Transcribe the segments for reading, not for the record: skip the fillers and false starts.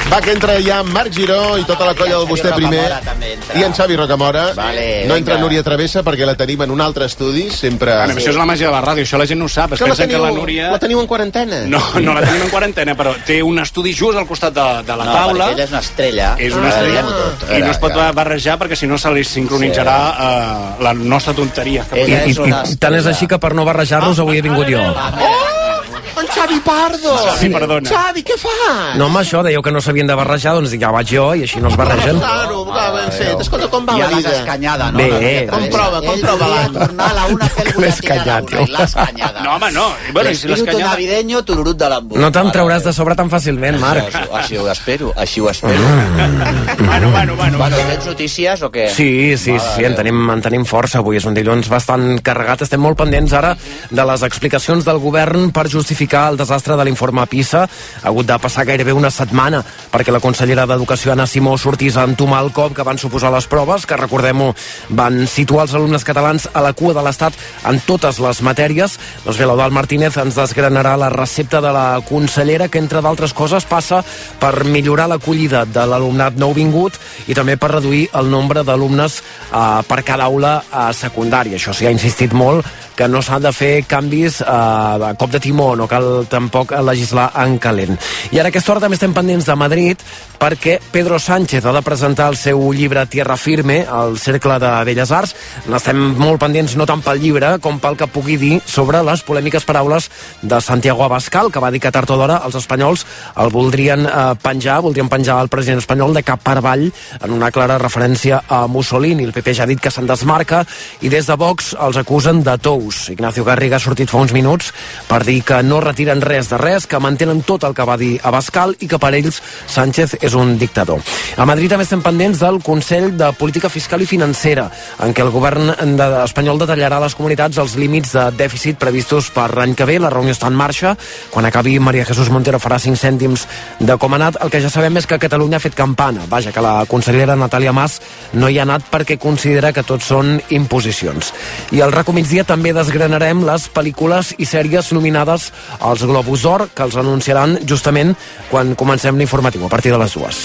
Va, que entra ja Marc Giró i tota la colla del Vostè Primer. I en Xavi Rocamora. No entra Núria Travessa perquè la tenim en un altre estudi, sempre... Això és la màgia de la ràdio, això la gent no ho sap. Es pensa que la Núria... La teniu en quarantena? No la tenim en quarantena, però té un estudi just al costat de la taula. No, perquè ella és una estrella. És una estrella. I no es pot barrejar perquè si no se li sincronitzarà la nostra tonteria. I tant és així que per no barrejar-nos avui he vingut jo. En Xavi Pardo! Sí, perdona. Xavi, què fas? No, home, això, dèieu que no s'havien de barrejar, doncs ja vaig jo i així no es barregen. Claro, ben fet. Escolta, com va la Ja l'has vida? escanyada, no? Bé. Comprova l'any. Tornar a la una a fer el butlletí de l'una i l'ha escanyada. No, home, no. Bueno, si L'espíritu navideño, tururut de l'embut. No te'm trauràs de sobre tan fàcilment, Marc. Així ho espero. Bueno, tens notícies o què? Sí, en tenim força avui. És un dilluns bastant carregat. Estem molt pendents ara de les explicacions del govern per justificar el desastre de l'informe PISA. Ha hagut de passar gairebé una setmana perquè la consellera d'Educació, Anna Simó, sortís a entomar el cop que van suposar les proves, que, recordem-ho, van situar els alumnes catalans a la cua de l'Estat en totes les matèries. Doncs bé, l'Eudald Martínez ens desgranarà la recepta de la consellera, que, entre d'altres coses, passa per millorar l'acollida de l'alumnat nouvingut i també per reduir el nombre d'alumnes per cada aula secundària. Això sí, ha insistit molt que no s'han de fer canvis a cop de timó, no cal tampoc legislar en calent. I ara a aquesta hora també estem pendents de Madrid perquè Pedro Sánchez ha de presentar el seu llibre Tierra Firme al Cercle de Belles Arts. N'estem molt pendents no tant pel llibre com pel que pugui dir sobre les polèmiques paraules de Santiago Abascal, que va dir que tard o d'hora els espanyols el voldrien penjar el president espanyol de cap per avall en una clara referència a Mussolini. El PP ja ha dit que se'n desmarca i des de Vox els acusen de tous. Ignacio Garriga ha sortit fa uns minuts per dir que no retiren res de res, que mantenen tot el que va dir Abascal i que per ells Sánchez és un dictador. A Madrid també estem pendents del Consell de Política Fiscal i Financera, en què el govern espanyol detallarà a les comunitats els límits de dèficit previstos per l'any que ve. La reunió està en marxa. Quan acabi, María Jesús Montero farà 5 cèntims de com ha anat. El que ja sabem és que Catalunya ha fet campana. Vaja, que la consellera Natàlia Mas no hi ha anat perquè considera que tot són imposicions. I al RACO Migdia també desgranarem les pel·lícules i sèries nominades als Globus d'Or, que els anunciaran justament quan comencem l'informatiu, a partir de les 2.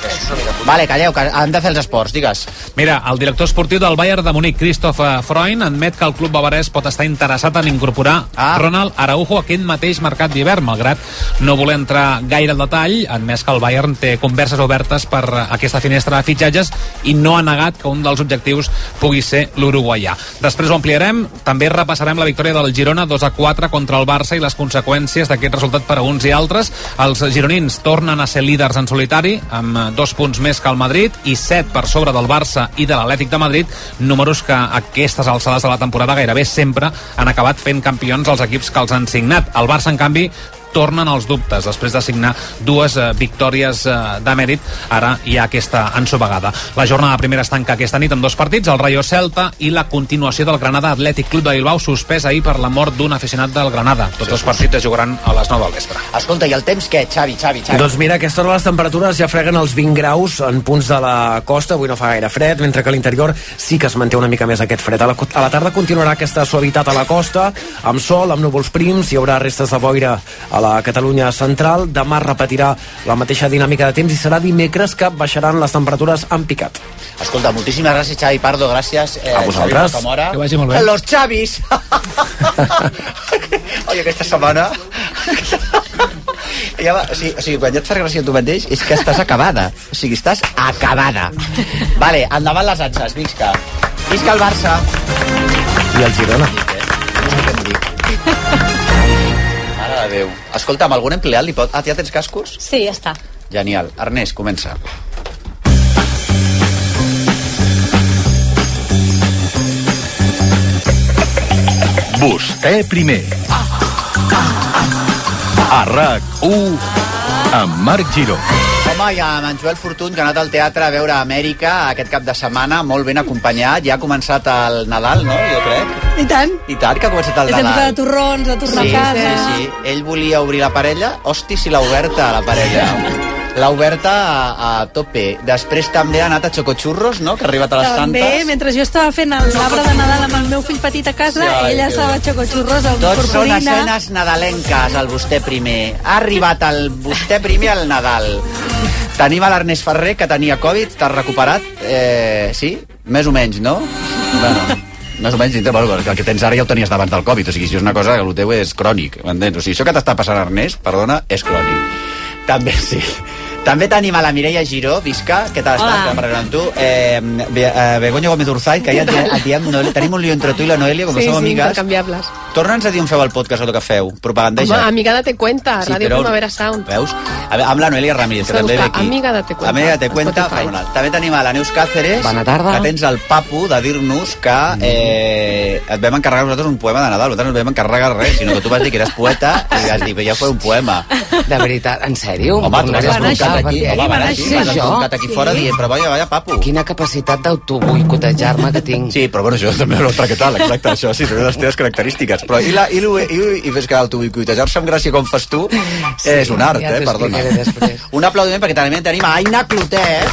Vale, calleu, que han de fer els esports, digues. Mira, el director esportiu del Bayern de Munic, Christoph Freund, admet que el club bavarès pot estar interessat en incorporar Ronald Araujo aquest mateix mercat d'hivern, malgrat no voler entrar gaire al detall, admès que el Bayern té converses obertes per aquesta finestra de fitxatges i no ha negat que un dels objectius pugui ser l'uruguaià. Després ho ampliarem, també repassarem la victòria del Girona 2-4 contra el Barça i les conseqüències d'aquest resultat per a uns i altres. Els gironins tornen a ser líders en solitari, amb 2 punts més que el Madrid i 7 per sobre del Barça i de l'Atlètic de Madrid, números que a aquestes alçades de la temporada gairebé sempre han acabat fent campions els equips que els han signat. El Barça, en canvi, tornen els dubtes després de signar 2 victòries de mèrit. Ara hi ha aquesta ensopegada. La jornada primera es tanca aquesta nit amb 2 partits, el Rayo Celta i la continuació del Granada Atlètic Club de Bilbao, suspès ahir per la mort d'un aficionat del Granada. Tots els partits es jugaran a les 9 del vespre. Escolta, i el temps què, Xavi? Doncs mira, a aquesta hora les temperatures ja freguen els 20 graus en punts de la costa. Avui no fa gaire fred, mentre que a l'interior sí que es manté una mica més aquest fred. A la tarda continuarà aquesta suavitat a la costa, amb sol, amb núvols prims, hi haurà restes de boira a la Catalunya central. Demà repetirà la mateixa dinàmica de temps i serà dimecres que baixaran les temperatures en picat. Escolta, moltíssimes gràcies, Xavi Pardo, gràcies. A vosaltres. Que vagi molt bé. Los Xavis! Oi, aquesta setmana... Ja va, o sigui, quan ja et fas gràcia tu mateix és que estàs acabada. O sigui, estàs acabada. Vale, endavant les atxes, visca. Visca el Barça. I el Girona. No sé què em dic. Mare de Déu. Escolta, amb algun empleat li pot... Ah, ja tens cascos? Sí, ja està. Genial. Ernest, comença. Vostè primer. A RAC1 amb Marc Giró. Home, i amb en Joel Fortuny, que ha anat al teatre a veure Amèrica aquest cap de setmana, molt ben acompanyat. Ja ha començat el Nadal, no? Jo crec. I tant. I tant, que ha començat el És Nadal. època de torrons, de tornar a casa. Sí. Ell volia obrir la parella. Hosti, si l'ha oberta, la parella. L'ha oberta a tope. Després també ha anat a Xocochurros, no?, que ha arribat a les també, tantes. mentre jo estava fent l'arbre de Nadal amb el meu fill petit a casa, ella estava a Xocochurros amb Tots són purpurina. escenes nadalenques, el vostè primer. Ha arribat el vostè primer al Nadal. Tenim a l'Ernest Ferrer, que tenia Covid, t'has recuperat? Sí? Més o menys, no? Bueno, més o menys, bueno, el que tens ara ja ho tenies d'abans del Covid, o sigui, si és una cosa que el teu és crònic, m'entens? O sigui, això que t'està passant, Ernest, perdona, és crònic. També, sí. També tenim a la Mireia Giró, visca, què tal estàs? Parlant amb tu. Begoña Gómez Urzaiz, que ja tenim un lío entre tu i la Noelia, com som amigues. Intercanviables. Torna'ns a dir on feu el podcast o el que feu. Propagandeja. Home, Amiga Date Cuenta, Ràdio Primavera Sound. Veus? Amb la Noelia Ramírez, que també ve aquí. Amiga Date Cuenta. Amiga Date Cuenta. També tenim a la Neus Cáceres, que tens el papo de dir-nos que et vam encarregar nosaltres un poema de Nadal. Nosaltres no vam encarregar res, sinó que tu vas dir que eres poeta i vas dir, ja fue un poema. De veritat, en sèrio? Home, tu vas escoltar aquí fora dient, però vaya, papo. Quina capacitat d'autoboicotejar-me que tinc. Sí, però bueno, això també és l'altre que tal, exacte, això sí, són les teves característiques. Però i fes que autoboicotejar-se amb gràcia com fas tu és un art, perdona. Un aplaudiment perquè també tenim a Aina Clotet,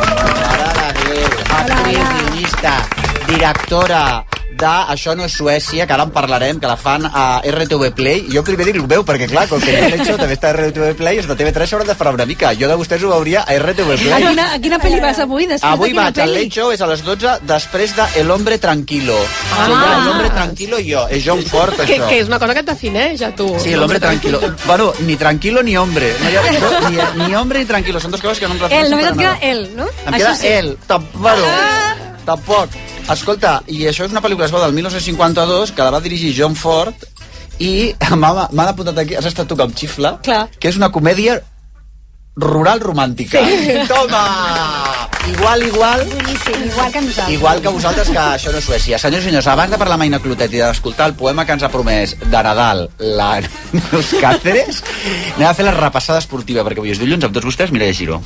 actriu, guionista, directora de Això no és Suècia, que ara en parlarem, que la fan a RTV Play. Jo primer dic el meu, perquè clar, com que l'Hecho també està a RTV Play, és de TV3, s'haurà de fer una mica. Jo de vostès ho veuria a RTV Play. A quina pel·li vas avui? Avui vaig al l'Hecho, és a les 12, després de El Hombre Tranquilo. El Hombre Tranquilo i jo. És John Ford, això. Que és una cosa que et defineix, a tu. Sí, El Hombre Tranquilo. Bueno, ni tranquilo ni hombre. Ni hombre ni tranquilo. Són dues coses que no em refereixen. Només et queda el, no? Em queda el. Bueno, tampoc. Escolta, i això és una pel·lícula del 1952 que la va dirigir John Ford i m'han apuntat aquí, has estat tu com xifla, que és una comèdia rural romàntica. Sí. Toma! Igual. Boníssim, igual que nosaltres. Igual que vosaltres, que Això no és Suècia. Senyors i senyors, abans de parlar amb Aina Clotet i d'escoltar el poema que ens ha promès de Nadal la Neus Cáceres, anem a fer la repassada esportiva, perquè avui és dilluns amb tots vostès, Mireia Giró.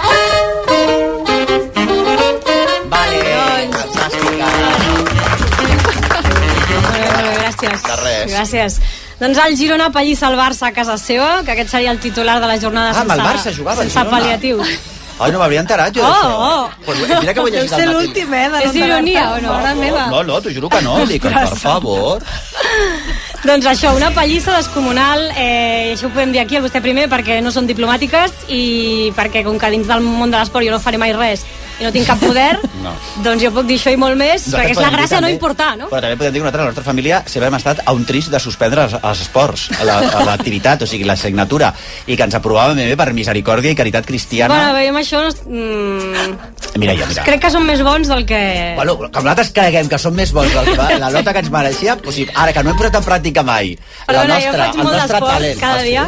Gràcies. Doncs el Girona pallissa el Barça a casa seva, que aquest seria el titular de la jornada amb el Barça jugava, sense pal·liatius. Ai, no m'havia enterat jo d'això. Pues mira que ho he llegit al matí. L'últim, és ironia o no? No, t'ho juro que no. Dic, per favor. Doncs això, una pallissa descomunal, això ho podem dir aquí, el vostè primer, perquè no són diplomàtiques i perquè com que dins del món de l'esport jo no faré mai res i no tinc cap poder, doncs jo puc dir això i molt més, perquè és la gràcia no importar, no? Però també podem dir que nosaltres, la nostra família, sempre hem estat a un trist de suspendre els esports, l'activitat, o sigui, l'assignatura, i que ens aprovàvem bé per misericòrdia i caritat cristiana. Bueno, veiem això... Mira. Crec que són més bons del que... Bueno, com nosaltres creguem que són més bons del que la nota que ens mereixia, o sigui, ara que no hem posat en pràctica mai el nostre talent. Cada dia.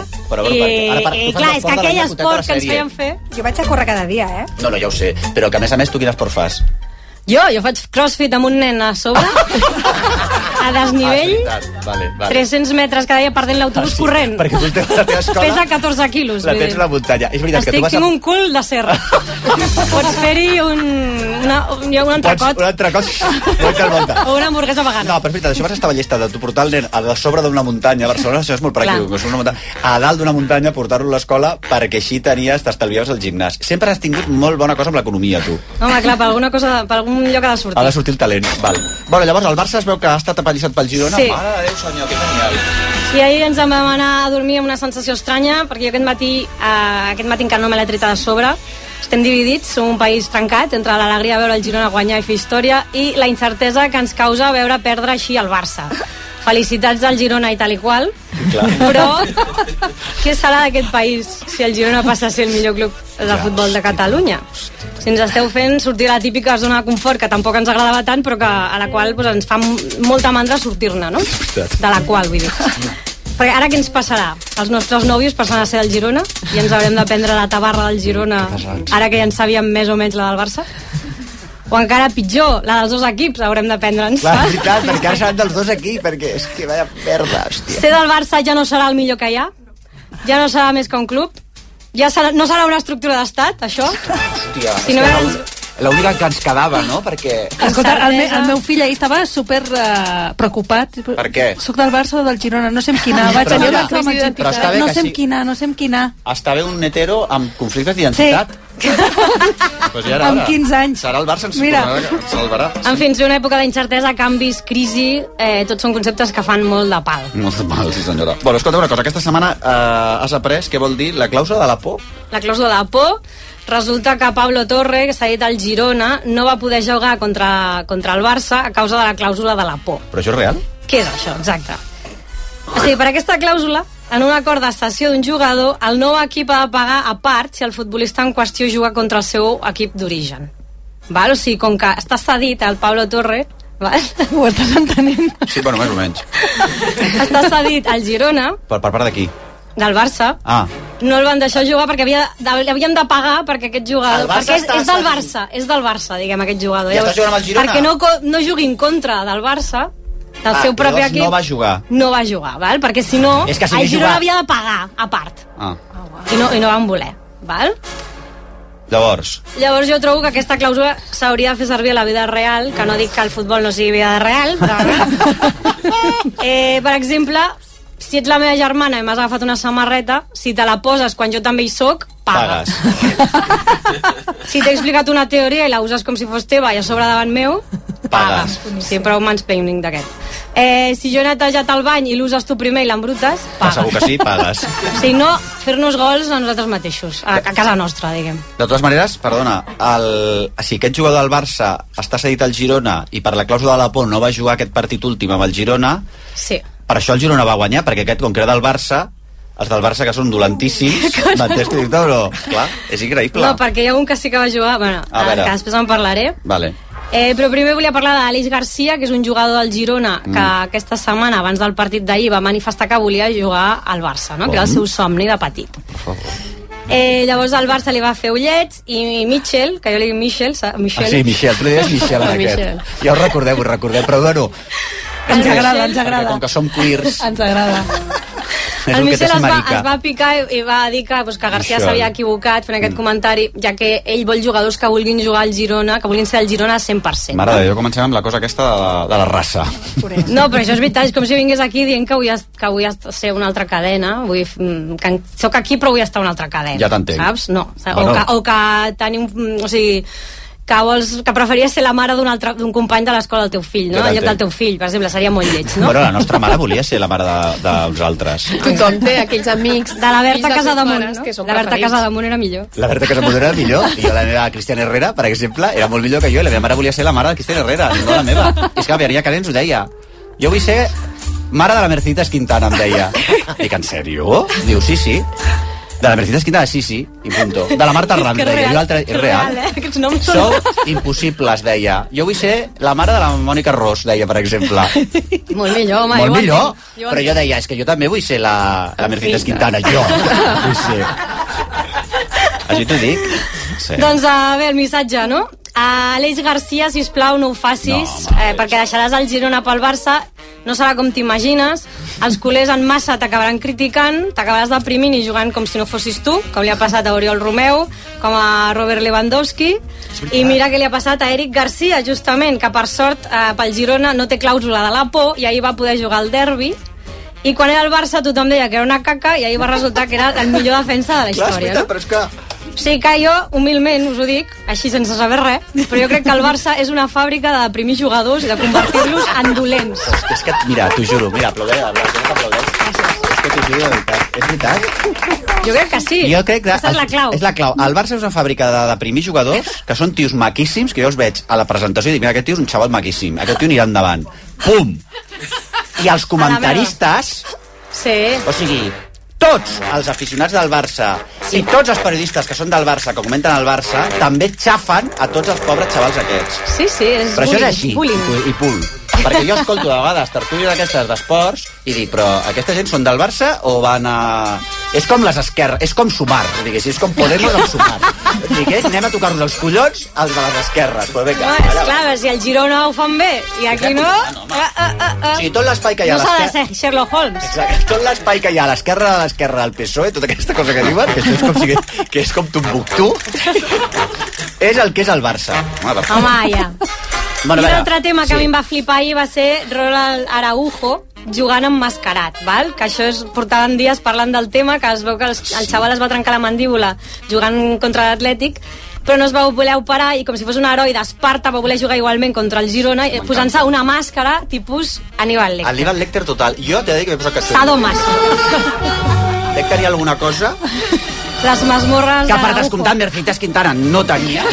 I clar, és que aquell esport que ens feien fer... Jo vaig a córrer cada dia, No, ja ho sé, però que a més tu quin esport fas? Jo faig crossfit amb un nen a sobre, a desnivell, 300 metres cada dia perdent l'autobús corrent. Perquè tu la teva escola... Pesa 14 quilos. La tens a la muntanya. És veritat que tu vas... Tinc un cul de serra. Pots fer-hi un entrecot. Un entrecot. O una hamburguesa vegana. No, però és veritat, això vas estar ballesta de tu portar el nen a sobre d'una muntanya. A Barcelona això és molt pràctic. A dalt d'una muntanya, portar-lo a l'escola perquè així t'estalviaves el gimnàs. Sempre has tingut molt bona cosa amb l'economia, tu. Home, clar, per alguna cosa, per algun lloc ha de sortir. Ha de sortir el talent, val. Bueno, llavors el Barça es veu que ha estat apallissat pel Girona. Sí. Mare de Déu, senyor, que genial. I ahir ens vam anar a dormir amb una sensació estranya, perquè jo aquest matí encara no me l'he tret de sobre. Estem dividits, som un país trencat entre l'alegria de veure el Girona guanyar i fer història i la incertesa que ens causa veure perdre així el Barça. Felicitats al Girona i tal i qual, però què serà d'aquest país si el Girona passa a ser el millor club de futbol de Catalunya? Si ens esteu fent sortir la típica zona de confort, que tampoc ens agradava tant, però a la qual ens fa molta mandra sortir-ne, no? De la qual, vull dir. Perquè ara què ens passarà? Els nostres nòvios passaran a ser del Girona i ens haurem de prendre la tabarra del Girona ara que ja en sabíem més o menys la del Barça? O encara pitjor, la dels dos equips haurem de prendre'ns. La veritat, perquè ara seran dels dos equips, perquè és que vaya merda, hòstia. Ser del Barça ja no serà el millor que hi ha, ja no serà més que un club, no serà una estructura d'estat, això. Hòstia, si no l'única que ens quedava, no? Perquè... Escolta, el meu fill ahir estava super preocupat. Per què? Soc del Barça o del Girona, no sé amb quina. Vaig tenir una crisi d'identitat. No sé amb quina. Està bé un hetero amb conflictes d'identitat? Pues ja amb 15 anys. Serà el Barça, ens salvarà. En fi, una època d'incertesa, canvis, crisi, tots són conceptes que fan molt de pal. Molt de pal, sí senyora. Bueno, escolta una cosa, aquesta setmana has après què vol dir la clàusula de la por? La clàusula de la por. Resulta que Pablo Torre, que s'ha dit al Girona, no va poder jugar contra el Barça a causa de la clàusula de la por. Però això és real? Què és això, exacte? O sigui, per aquesta clàusula, en un acord de cessió d'un jugador, el nou equip ha de pagar a part si el futbolista en qüestió juga contra el seu equip d'origen. O sigui, com que està cedit el Pablo Torre, val? Ho estàs entenent? Sí, bueno, més o menys. Està cedit al Girona. Per part d'aquí? Del Barça. No el van deixar jugar perquè havien de pagar perquè aquest jugador... Perquè és del Barça, diguem, aquest jugador. I està jugant amb el Girona? Perquè no jugui en contra del Barça, del seu propi equip... no va jugar. No va jugar, val? Perquè si no, el Girona havia de pagar a part. I no van voler, val? Llavors jo trobo que aquesta clàusula s'hauria de fer servir a la vida real, que no dic que el futbol no sigui vida real, però... per exemple, si ets la meva germana i m'has agafat una samarreta, si te la poses quan jo també hi soc, pagues. Si t'he explicat una teoria i la uses com si fos teva i a sobre davant meu, pagues. Sí, prou mansplaining d'aquest. Si jo he netejat el bany i l'uses tu primer i l'embrutes, pagues. Segur que sí, pagues. Si no, fer-nos gols a nosaltres mateixos, a casa nostra, diguem. De totes maneres, perdona, si aquest jugador del Barça està cedit al Girona i per la clàusula de la por no va jugar aquest partit últim amb el Girona, sí. Per això el Girona va guanyar, perquè aquest, com que era del Barça, els del Barça que són dolentíssims, m'entens que dic, no? Clar, és increïble. No, perquè hi ha un que sí que va jugar, bueno, que després en parlaré. Vale. Però primer volia parlar d'Aleix Garcia, que és un jugador del Girona que aquesta setmana, abans del partit d'ahir, va manifestar que volia jugar al Barça, no? Que era el seu somni de petit. Llavors el Barça li va fer ullets i Michel, que jo li dic Michel. Sí, Michel, tu li dius Michel en aquest. Ja ho recordeu, però bueno... Ens agrada. Com que som queers... Ens agrada. El Michel es va picar i va dir que Garcia s'havia equivocat fent aquest comentari, ja que ell vol jugadors que vulguin jugar al Girona, que vulguin ser al Girona al 100%. Mare de Déu, comencem amb la cosa aquesta de la raça. No, però això és veritat, és com si vingués aquí dient que vull ser una altra cadena, que soc aquí però vull estar una altra cadena. Ja t'entenc. Saps? No. O que tenim... O sigui, que preferies ser la mare d'un company de l'escola del teu fill, no? En lloc del teu fill, per exemple, seria molt lleig, no? Bueno, la nostra mare volia ser la mare d'uns altres. Tothom té aquells amics de la Berta Casademunt, no? La Berta Casademunt era millor. La Berta Casademunt era millor, i jo la meva Cristian Herrera, per exemple, era molt millor que jo, i la meva mare volia ser la mare de Cristian Herrera, no la meva. I és que venia que ens ho deia. Jo vull ser mare de la Mercedes Quintana, em deia. Dic, en sèrio? Diu, sí. De la Mercedes Quintana, sí, i punto. De la Marta Ram, deia. És real. Sou impossibles, deia. Jo vull ser la mare de la Mònica Ros, deia, per exemple. Molt millor, home. Molt millor. Però jo deia, és que jo també vull ser la Mercedes Quintana, jo. Vull ser. Així t'ho dic. Doncs, a veure, el missatge, no? Aleix Garcia, sisplau, no ho facis, perquè deixaràs el Girona pel Barça, no serà com t'imagines, els culers en massa t'acabaran criticant, t'acabaràs deprimint i jugant com si no fossis tu, com li ha passat a Oriol Romeu, com a Robert Lewandowski, i mira què li ha passat a Eric Garcia, justament, que per sort pel Girona no té clàusula de la por, i ahir va poder jugar al derbi, i quan era al Barça tothom deia que era una caca, i ahir va resultar que era el millor defensa de la història. Clar, és veritat, però és que... Sí, que jo, humilment, us ho dic, així sense saber res, però jo crec que el Barça és una fàbrica de deprimir jugadors i de convertir-los en dolents. Hosti, és que, mira, t'ho juro, mira, aplaudeix, és que t'ho juro, de veritat. És veritat? Jo crec que sí. Jo crec que aquesta és la clau. És la clau. El Barça és una fàbrica de deprimir jugadors que són tios maquíssims, que jo els veig a la presentació i dic, mira, aquest tio és un xaval maquíssim, aquest tio anirà endavant. Pum! I els comentaristes... Sí. O sigui... Tots els aficionats del Barça i tots els periodistes que són del Barça, que comenten el Barça, també xafen a tots els pobres xavals aquests. Sí, és però bullying. Però això és així, i punt. Perquè jo escolto de vegades tertúlies d'aquestes d'esports i dic, però aquesta gent són del Barça o van a... És com les esquerres, és com Sumar, diguéssim, és com Podemos amb Sumar. Dic, anem a tocar-nos els collons als de les esquerres. Però vinga, no, esclar, si al Girona ho fan bé i aquí no... O sigui, tot l'espai que hi ha a l'esquerra... No s'ha de ser Sherlock Holmes. Exacte, tot l'espai que hi ha a l'esquerra del PSOE, tota aquesta cosa que diuen, que això és com, que és com Tombuctú, és el que és el Barça. Home, ja. Bueno, un altre tema que a mi em va flipar ahir va ser Ronald Araujo jugant emmascarat, val? Que això portaven dies parlant del tema, que es veu que el xaval es va trencar la mandíbula jugant contra l'Atlètic, però no es va voler operar i com si fos un heroi d'Esparta va voler jugar igualment contra el Girona posant-se una màscara tipus Aníbal Lecter. Aníbal Lecter total. Jo t'he de dir que m'he posat que... Sadomaso. Dec tenir alguna cosa... Les masmorres que per descomptar Mercedes Quintana no tenia.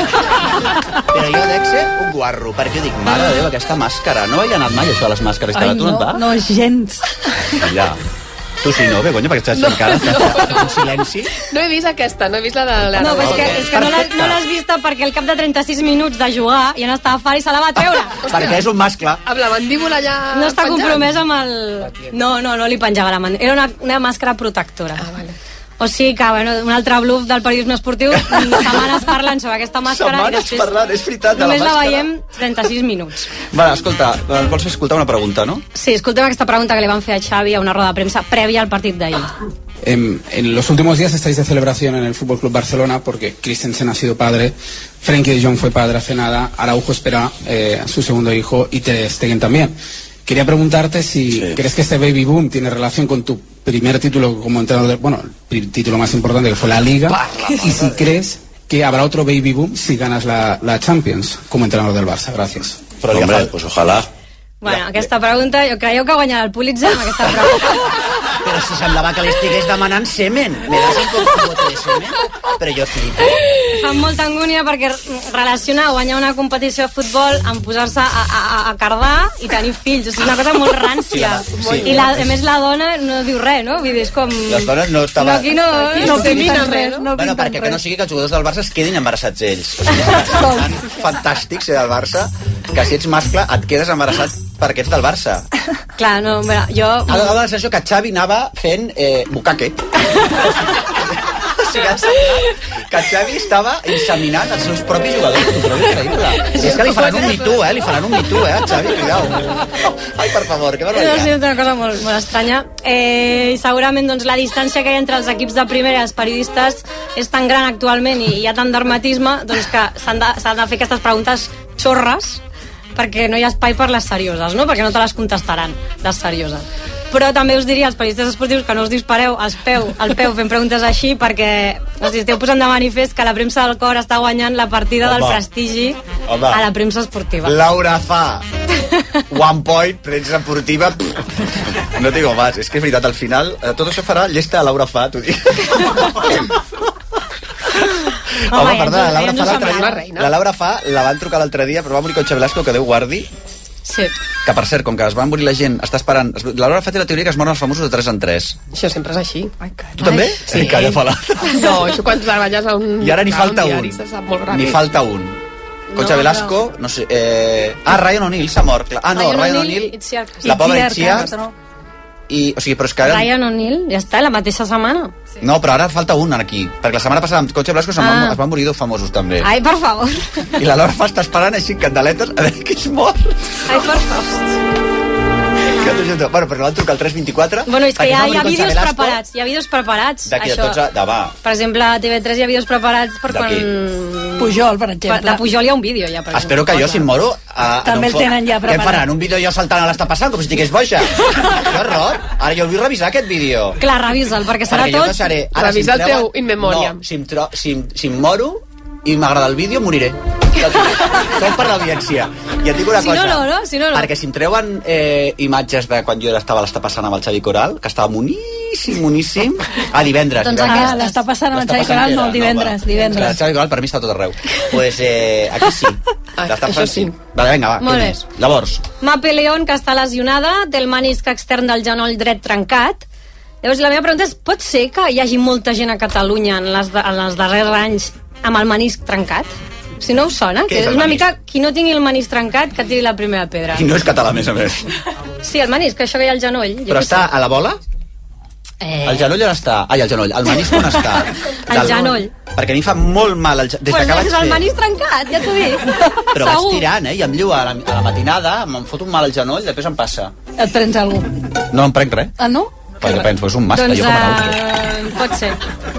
Però jo dec ser un guarro, perquè jo dic, mare de Déu, aquesta màscara. No he anat mai, això de les màscares. Ai, no, no, gens. Ja. Tu sí, no, Begoña, perquè estàs encara en silenci. No he vist aquesta, no he vist la de... No, és que no l'has vista perquè al cap de 36 minuts de jugar ja no estava fart i se la va treure. Perquè és un mascle. Amb la mandíbula ja... No està compromès amb el... No li penjava la mandíbula. Era una màscara protectora. Ah, vale. O sigui que, bueno, un altre bluff del periodisme esportiu, setmanes parlant sobre aquesta màscara i després parlant, és veritat, de només la veiem 36 minuts. Vale, escolta, vols escoltar una pregunta, no? Sí, escoltem aquesta pregunta que li van fer a Xavi a una roda de premsa prèvia al partit d'ahir. En los últimos días estáis de celebración en el Fútbol Club Barcelona porque Christensen ha sido padre, Frenkie de Jong fue padre hace nada, Araujo espera a su segundo hijo y Ter Stegen también. Quería preguntarte si crees que este baby boom tiene relación con tu primer título como entrenador, bueno, el título más importante que fue la Liga, y si crees que habrá otro baby boom si ganas la Champions como entrenador del Barça. Gracias. Però, hombre, pues ojalá. Bueno, aquesta pregunta, jo creieu que guanyarà el Pulitzer amb aquesta pregunta? Però si semblava que li estigués demanant semen. Me das un bote de semen? Però jo flipo. Fa molta angúnia perquè relacionar guanyar una competició de futbol amb posar-se a cardar i tenir fills. O sigui, és una cosa molt rància. Sí. I a més la dona no diu res, no? Vull dir, és com... Les dones no estaven... Aquí no pinten res. No bueno, perquè que no sigui que els jugadors del Barça es quedin embarassats ells. O sigui, tan fantàstics del Barça que si ets mascle et quedes embarassat perquè ets del Barça. Clar, no, mira, jo... Ha de la sensació que Xavi anava fent bucaque. O sigui, que Xavi estava inseminant els seus propis jugadors. Però increïble. És que li faran un mitú, li faran un mitú, Xavi, cuidao. Ai, per favor, que barbaritat. No, és una cosa molt estranya. I segurament doncs, la distància que hi ha entre els equips de primera i els periodistes és tan gran actualment i hi ha tant dermatisme doncs, que s'han de fer aquestes preguntes xorres perquè no hi ha espai per les serioses, no? Perquè no te les contestaran, les serioses. Però també us diria als periodistes esportius que no us dispareu al peu fent preguntes així perquè us esteu posant de manifest que la premsa del cor està guanyant la partida del prestigi a la premsa esportiva. Laura fa one point, premsa esportiva, no digo más, és que és veritat, al final tot això farà llesta a Laura fa, t'ho dic. Home, perdona, la Laura fa, la van trucar l'altre dia, però va morir Concha Velasco, que Déu guardi. Sí. Que, per cert, com que es van morir la gent, està esperant... La Laura fa la teoria que es moren els famosos de 3 en 3. Això sempre és així. Ai, tu també? Sí. Calla falat. No, això quan treballes a un... I ara ni falta un. Ni falta un. Concha Velasco, no sé... Ryan O'Neill s'ha mort. Ah, no, Ryan O'Neill, la pobra Itziar... O sigui, però és que ara... Ryan O'Neill, ja està, la mateixa setmana. No, però ara falta un aquí, perquè la setmana passada amb Concha Velasco es van morir 2 famosos també. Ai, per favor. I la Laura fa està esperant així candeletes a veure qui es mor. Ai, per favor. Bueno, però van trucar al 324. Bueno, és que hi ha vídeos preparats. Hi ha vídeos preparats. D'aquí de tots a demà. Per exemple, a TV3 hi ha vídeos preparats per quan... Pujol, per exemple. De Pujol hi ha un vídeo ja. Espero que jo, si em moro... També el tenen ja preparat. Què em faran? Un vídeo jo saltant a l'està passant, com si estigués boja? Que horror. Ara jo vull revisar aquest vídeo. Clar, revisa'l, perquè serà tot... Revisa el teu in memoriam. No, si em moro i m'agrada el vídeo, moriré. Tot per l'audiència. I et dic una cosa. Si no. Perquè si em treuen imatges de quan jo estava a l'està passant amb el Xavi Coral, que estava moníssim. Divendres. Doncs l'està passant amb el Xavi Coral, no, divendres. El Xavi Coral per mi està tot arreu. Pues aquí sí. Això sí. Vale, vinga, va. Molt bé. Llavors. Mape León, que està lesionada, té el menisc extern del genoll dret trencat. Llavors, la meva pregunta és, pot ser que hi hagi molta gent a Catalunya en els darrers anys amb el menisc trencat? Si no us sona, que és una mica qui no tingui el menisc trencat que tiri la primera pedra. I no és català, a més a més. Sí, el menisc, això que hi ha al genoll. Però està a la bola? El genoll on està? Ai, el genoll. El menisc on està? El genoll. Perquè a mi fa molt mal el genoll. Pues és el menisc trencat, ja t'ho dic. Però vaig tirant, i em llua a la matinada, em fot un mal al genoll, després em passa. Et prens algú? No em prenc res. Ah, no? Perquè penso, és un mascle, jo com a pot ser.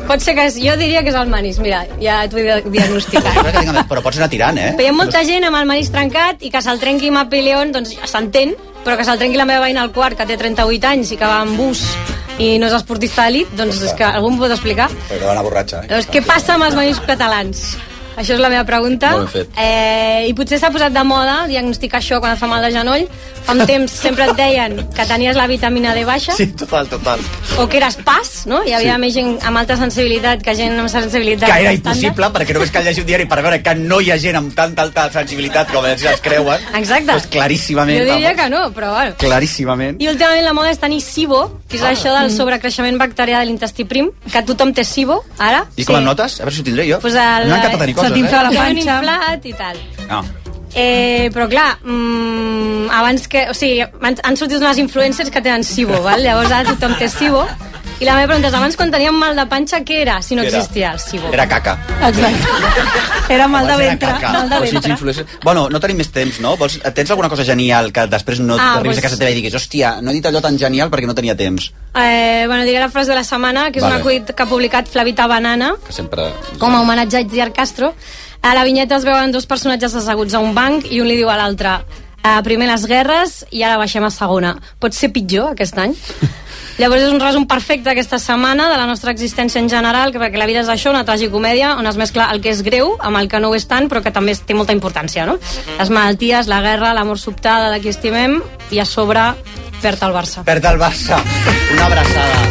Pot ser que jo diria que és el manís, mira, ja t'ho he diagnosticat. Però pots anar tirant, Però hi ha molta gent amb el manís trencat i que se'l trenqui Mapileón, doncs s'entén, però que se'l trenqui la meva veïna al quart, que té 38 anys i que va en bus i no és esportista d'elit, doncs és que algú em pot explicar. Però va anar borratxa. Doncs què passa amb els manís catalans? Això és la meva pregunta. Molt ben fet. I potser s'ha posat de moda diagnosticar això quan et fa mal de genoll. Fa un temps sempre et deien que tenies la vitamina D baixa. Sí, total. O que eres pas, no? Hi havia més gent amb alta sensibilitat que gent amb sensibilitat. Que era impossible, perquè només cal llegir un diari per veure que no hi ha gent amb tanta alta sensibilitat com ells es creuen. Exacte. Pues claríssimament. Jo diria que no, però bueno. Claríssimament. I últimament la moda és tenir SIBO, que és això del sobrecreixement bacterià de l'intestí prim, que tothom té SIBO, ara. I com el notes? A veure si ho tindré jo. Pues m'ha encantat tenir coses, t'infla la panxa. Inflat i tal. No. Però clar, abans que... O sigui, han sortit unes influencers que tenen SIBO, val? Llavors ara tothom té SIBO. I la meva pregunta és, abans quan teníem mal de panxa, què era, si no existia el SIBO? Era caca. Exacte. Era mal de ventre. Bueno, no tenim més temps, no? Tens alguna cosa genial que després no t'arribis a casa teva i diguis, hòstia, no he dit allò tan genial perquè no tenia temps? Bueno, diré la frase de la setmana, que és un acudit que ha publicat Flavita Banana, que sempre... com a homenatge a Itziar Castro. A la vinyeta es veuen dos personatges asseguts a un banc i un li diu a l'altre, primer les guerres i ara baixem a segona. Pot ser pitjor aquest any? Llavors és un resum perfecte aquesta setmana de la nostra existència en general, perquè la vida és això, una tragicomèdia on es mescla el que és greu amb el que no ho és tant, però que també té molta importància, no? Les malalties, la guerra, l'amor sobtada de qui estimem i a sobre perd el Barça. Perd el Barça. Una abraçada.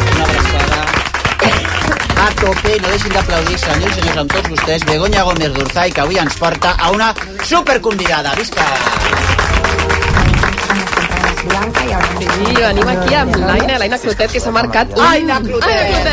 A tope, no deixin d'aplaudir, senyors i senyors, amb tots vostès, Begoña Gómez d'Urzay, que avui ens porta a una superconvidada. Visca! Sí, venim aquí amb l'Aina Clotet, que s'ha marcat... Aina Clotet!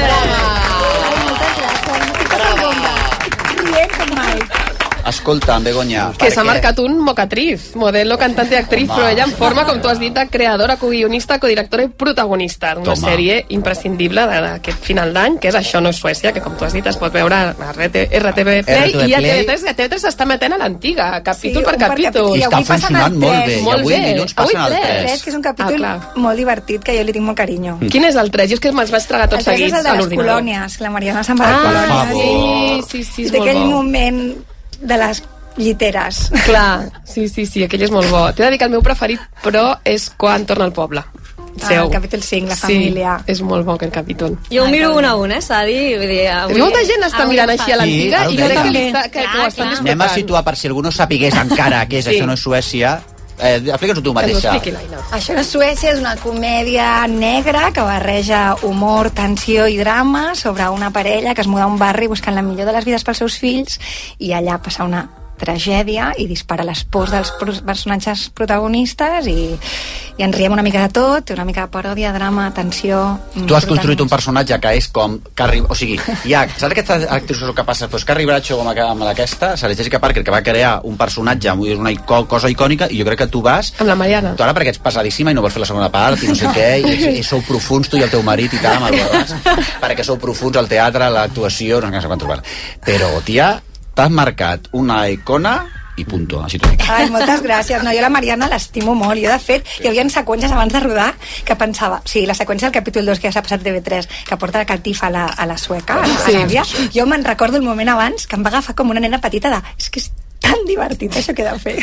Rient com mai. Escolta, Begoña... Que s'ha marcat un mocatriz, modelo, cantante i actriz, però ella en forma, com tu has dit, de creadora, co-guionista, codirectora i protagonista d'una sèrie imprescindible d'aquest final d'any, que és Això no és Suècia, que com tu has dit es pot veure a RTV Play, i a TV3 s'està metent a l'antiga, capítol per capítol. I està funcionant molt bé, i avui dilluns passen al 3. Que és un capítol molt divertit, que jo li tinc molt carinyo. Quin és el 3? Jo és que me'ls vaig tragar tots seguits a l'ordinador. El 3 és el de les colònies, que la Mariana se'n va de colònies. Sí, és molt bo. D'aquell moment de les lliteres. Clar, sí, aquell és molt bo. T'he de dir que el meu preferit, però, és quan torna al poble. El capítol 5, la família. Sí, és molt bo aquest capítol. Jo ho miro un a un, s'ha de dir. Molta gent està mirant així a l'antiga i crec que ho estan disfrutant. Anem a situar, per si algú no sapigués encara què és Això no és Suècia. Explica'ns-ho tu mateixa. Això no és Suècia, és una comèdia negra que barreja humor, tensió i drama sobre una parella que es muda a un barri buscant la millor de les vides pels seus fills i allà passa una tragèdia i dispara les pors dels personatges protagonistes i ens riem una mica de tot, una mica de paròdia, drama, tensió... Tu has construït un personatge que és com... O sigui, saps aquesta actriu que passa? Pues Carrie Bradshaw amb aquesta, Sarah Jessica Parker, que va crear un personatge, una cosa icònica, i jo crec que tu vas... Amb la Mariana. Tu ara perquè ets pesadíssima i no vols fer la segona part i no sé què, i sou profuns tu i el teu marit i tal, amb el Borràs, perquè sou profuns al teatre, l'actuació, no sé quant trobar. Però, tia, t'has marcat una icona i punto, així t'ho dic. Ai, moltes gràcies. No, jo la Mariana l'estimo molt. Jo, de fet, hi havia seqüències abans de rodar que pensava... O sigui, la seqüència del capítol 2 que ja s'ha passat TV3, que porta la catifa a la sueca, a l'àvia, jo me'n recordo el moment abans que em va agafar com una nena petita de... És que és tan divertit això que he de fer.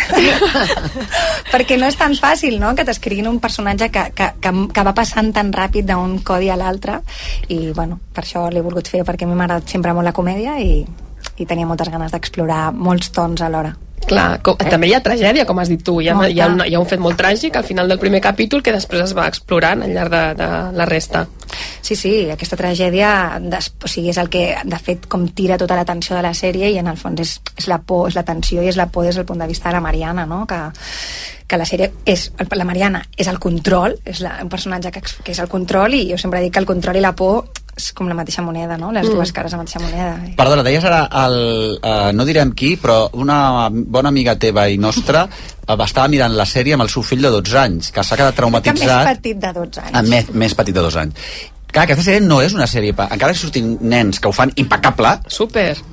Perquè no és tan fàcil, no?, que t'escriguin un personatge que va passant tan ràpid d'un codi a l'altre i, bueno, per això l'he volgut fer, perquè a mi m'ha agradat sempre molt la comèdia i tenia moltes ganes d'explorar molts tons alhora. Clar, també hi ha tragèdia, com has dit tu, hi ha un fet molt tràgic al final del primer capítol que després es va explorant al llarg de la resta. Sí, aquesta tragèdia o sigui, és el que de fet com tira tota l'atenció de la sèrie i en el fons és la por, és la tensió i és la por des del punt de vista de la Mariana, no? Que la sèrie la Mariana és el control, és un personatge que és el control i jo sempre dic que el control i la por és com la mateixa moneda, no? Les dues cares de la mateixa moneda. Perdona, deies ara no direm qui, però una bona amiga teva i nostra estava mirant la sèrie amb el seu fill de 12 anys, que s'ha quedat traumatitzat. Que més petit de 12 anys. Més petit de 2 anys. Clar, aquesta sèrie no és una sèrie... Encara que surtin nens que ho fan impecable... Super.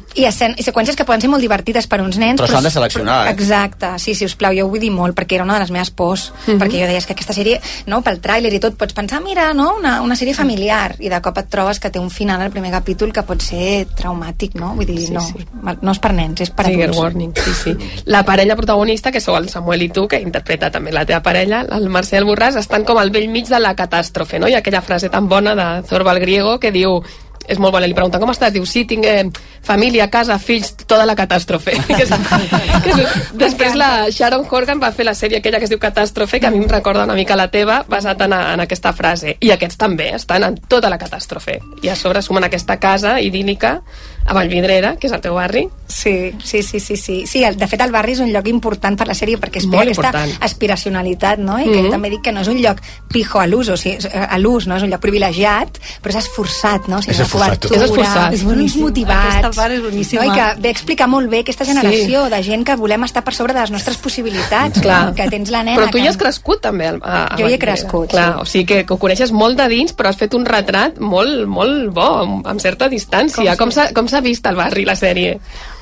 i seqüències que poden ser molt divertides per uns nens, però s'han de seleccionar, exacte, sí, sisplau, jo ho vull dir molt perquè era una de les meves pors, perquè jo deia que aquesta sèrie, no, pel tràiler i tot, pots pensar, mira, no, una sèrie familiar, i de cop et trobes que té un final al primer capítol que pot ser traumàtic, no? Vull dir, no és per nens, és per adults. Warning, sí. La parella protagonista, que sou el Samuel i tu, que interpreta també la teva parella, el Marcel Borràs, estan com al bell mig de la catàstrofe, no? I aquella frase tan bona de Zorba el Griego que diu, és molt bona, li pregunta com estàs, diu, sí, tinc família, casa, fills, tota la catàstrofe. Després la Sharon Horgan va fer la sèrie aquella que es diu Catàstrofe, que a mi em recorda una mica la teva, basat en aquesta frase, i aquests també estan en tota la catàstrofe, i a sobre sumen aquesta casa idíl·lica a Vallvidrera, que és el teu barri. Sí, de fet el barri és un lloc important per la sèrie perquè es té aquesta aspiracionalitat, no? I que jo també dic que no és un lloc pijo a l'ús, a l'ús, no? És un lloc privilegiat, però és esforçat, no? És esforçat. És boníssim. Motivats. Aquesta part és boníssima. No? I que ve a explicar molt bé aquesta generació de gent que volem estar per sobre de les nostres possibilitats, no? Que tens la nena... Però tu hi has crescut també jo hi he crescut, sí. O sigui que ho coneixes molt de dins, però has fet un retrat molt, molt bo, amb certa distància. Com s'ha vist al barri la sèrie?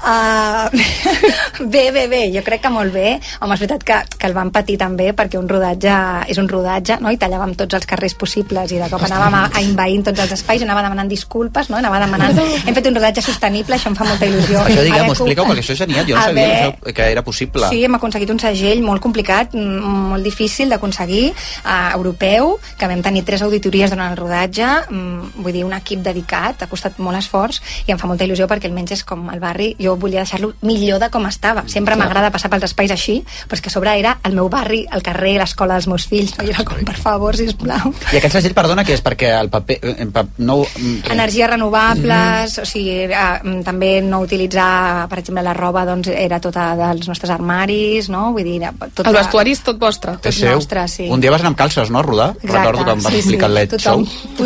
Bé, jo crec que molt bé. Home, és veritat que el vam patir també perquè un rodatge és un rodatge, no? I tallàvem tots els carrers possibles i de cop anàvem a invaint tots els espais, anava demanant disculpes, no? Anava demanant... Hem fet un rodatge sostenible, això em fa molta il·lusió. Això diguem, explica-ho, perquè això és genial, jo no sabia que era possible. Sí, hem aconseguit un segell molt complicat, molt difícil d'aconseguir, europeu, que vam tenir 3 auditories durant el rodatge, vull dir, un equip dedicat, ha costat molt esforç i em fa molta il·lusió perquè almenys és com el barri, jo volia deixar-lo millor de com estava. Sempre m'agrada passar pels espais així, però és que a sobre era el meu barri, el carrer, l'escola dels meus fills, no? I era com, per favor, sisplau. I aquest segell, perdona, que és perquè el paper... Energies renovables, o sigui, també no utilitzar, per exemple, la roba, doncs, era tota dels nostres armaris, no? Vull dir, el vestuari és tot vostre. Tot nostre, sí. Un dia vas anar amb calces, no, a rodar? Exacte, recordo que em vas explicar el LED Show.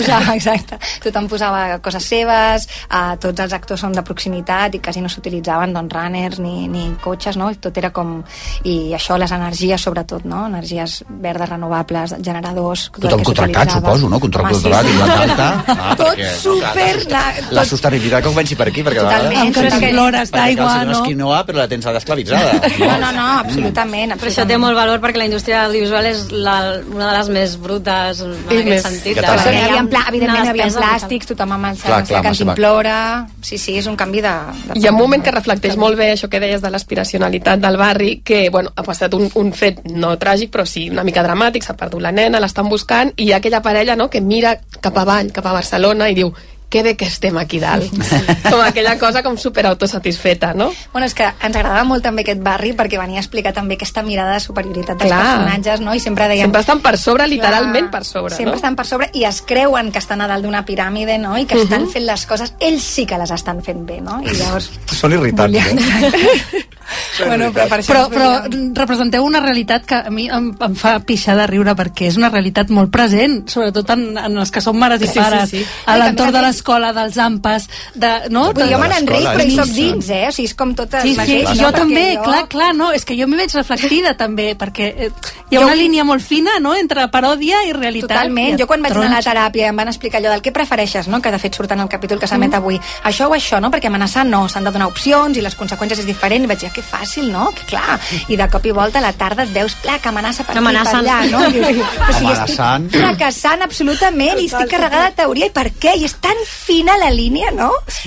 Tothom posava coses seves, tots els actors són de proximitat i quasi no s'utilitzaven doncs runners ni cotxes, no? Tot era com... I això, les energies sobretot, no? Energies verdes renovables, generadors... Tothom contractat, suposo, no? Contractat, tot super... La sostenibilitat que ho pensi per aquí, perquè totalment, plores d'aigua, no? És quinoa, però la tens esclavitzada. No, absolutament. Però això té molt valor perquè la indústria audiovisual és una de les més brutes en aquest sentit. Evidentment hi havia plàstics, tothom amb la cantimplora... Sí, és un canvi de... Hi ha un moment que reflecteix molt bé això que deies de l'aspiracionalitat del barri, que, bueno, ha passat un fet no tràgic, però sí una mica dramàtic, s'ha perdut la nena, l'estan buscant, i hi ha aquella parella, no?, que mira cap avall, cap a Barcelona, i diu, que bé que estem aquí dalt. Com aquella cosa com super autosatisfeta, no? Bueno, és que ens agradava molt també aquest barri perquè venia a explicar també aquesta mirada de superioritat dels personatges, no? I sempre deien... Sempre estan per sobre, literalment per sobre, sempre estan per sobre i es creuen que estan a dalt d'una piràmide, no? I que estan fent les coses, ells sí que les estan fent bé, no? I llavors... Són irritants, Bueno, però representeu una realitat que a mi em fa pixar de riure perquè és una realitat molt present, sobretot en els que som mares i pares, a l'entorn de l'escola, dels AMPAs, no? Jo me n'enric, però hi soc dins, o sigui, és com totes les lleis. Jo també, clar, no, és que jo m'hi veig reflectida també, perquè hi ha una línia molt fina, no?, entre paròdia i realitat. Totalment, jo quan vaig anar a la teràpia em van explicar allò del què prefereixes, no?, que de fet surt en el capítol que s'emet avui, això o això, no?, perquè amenaçar no, s'han de donar opcions i les conseqüències és diferent, i vaig dir, que fàcil, no?, que clar, i de cop i volta a la tarda et veus, plac, amenaça per aquí, per allà, no? O sigui, estic fracassant absolutament i estic carregada de teoria, i per què? I és tan fina la línia, no?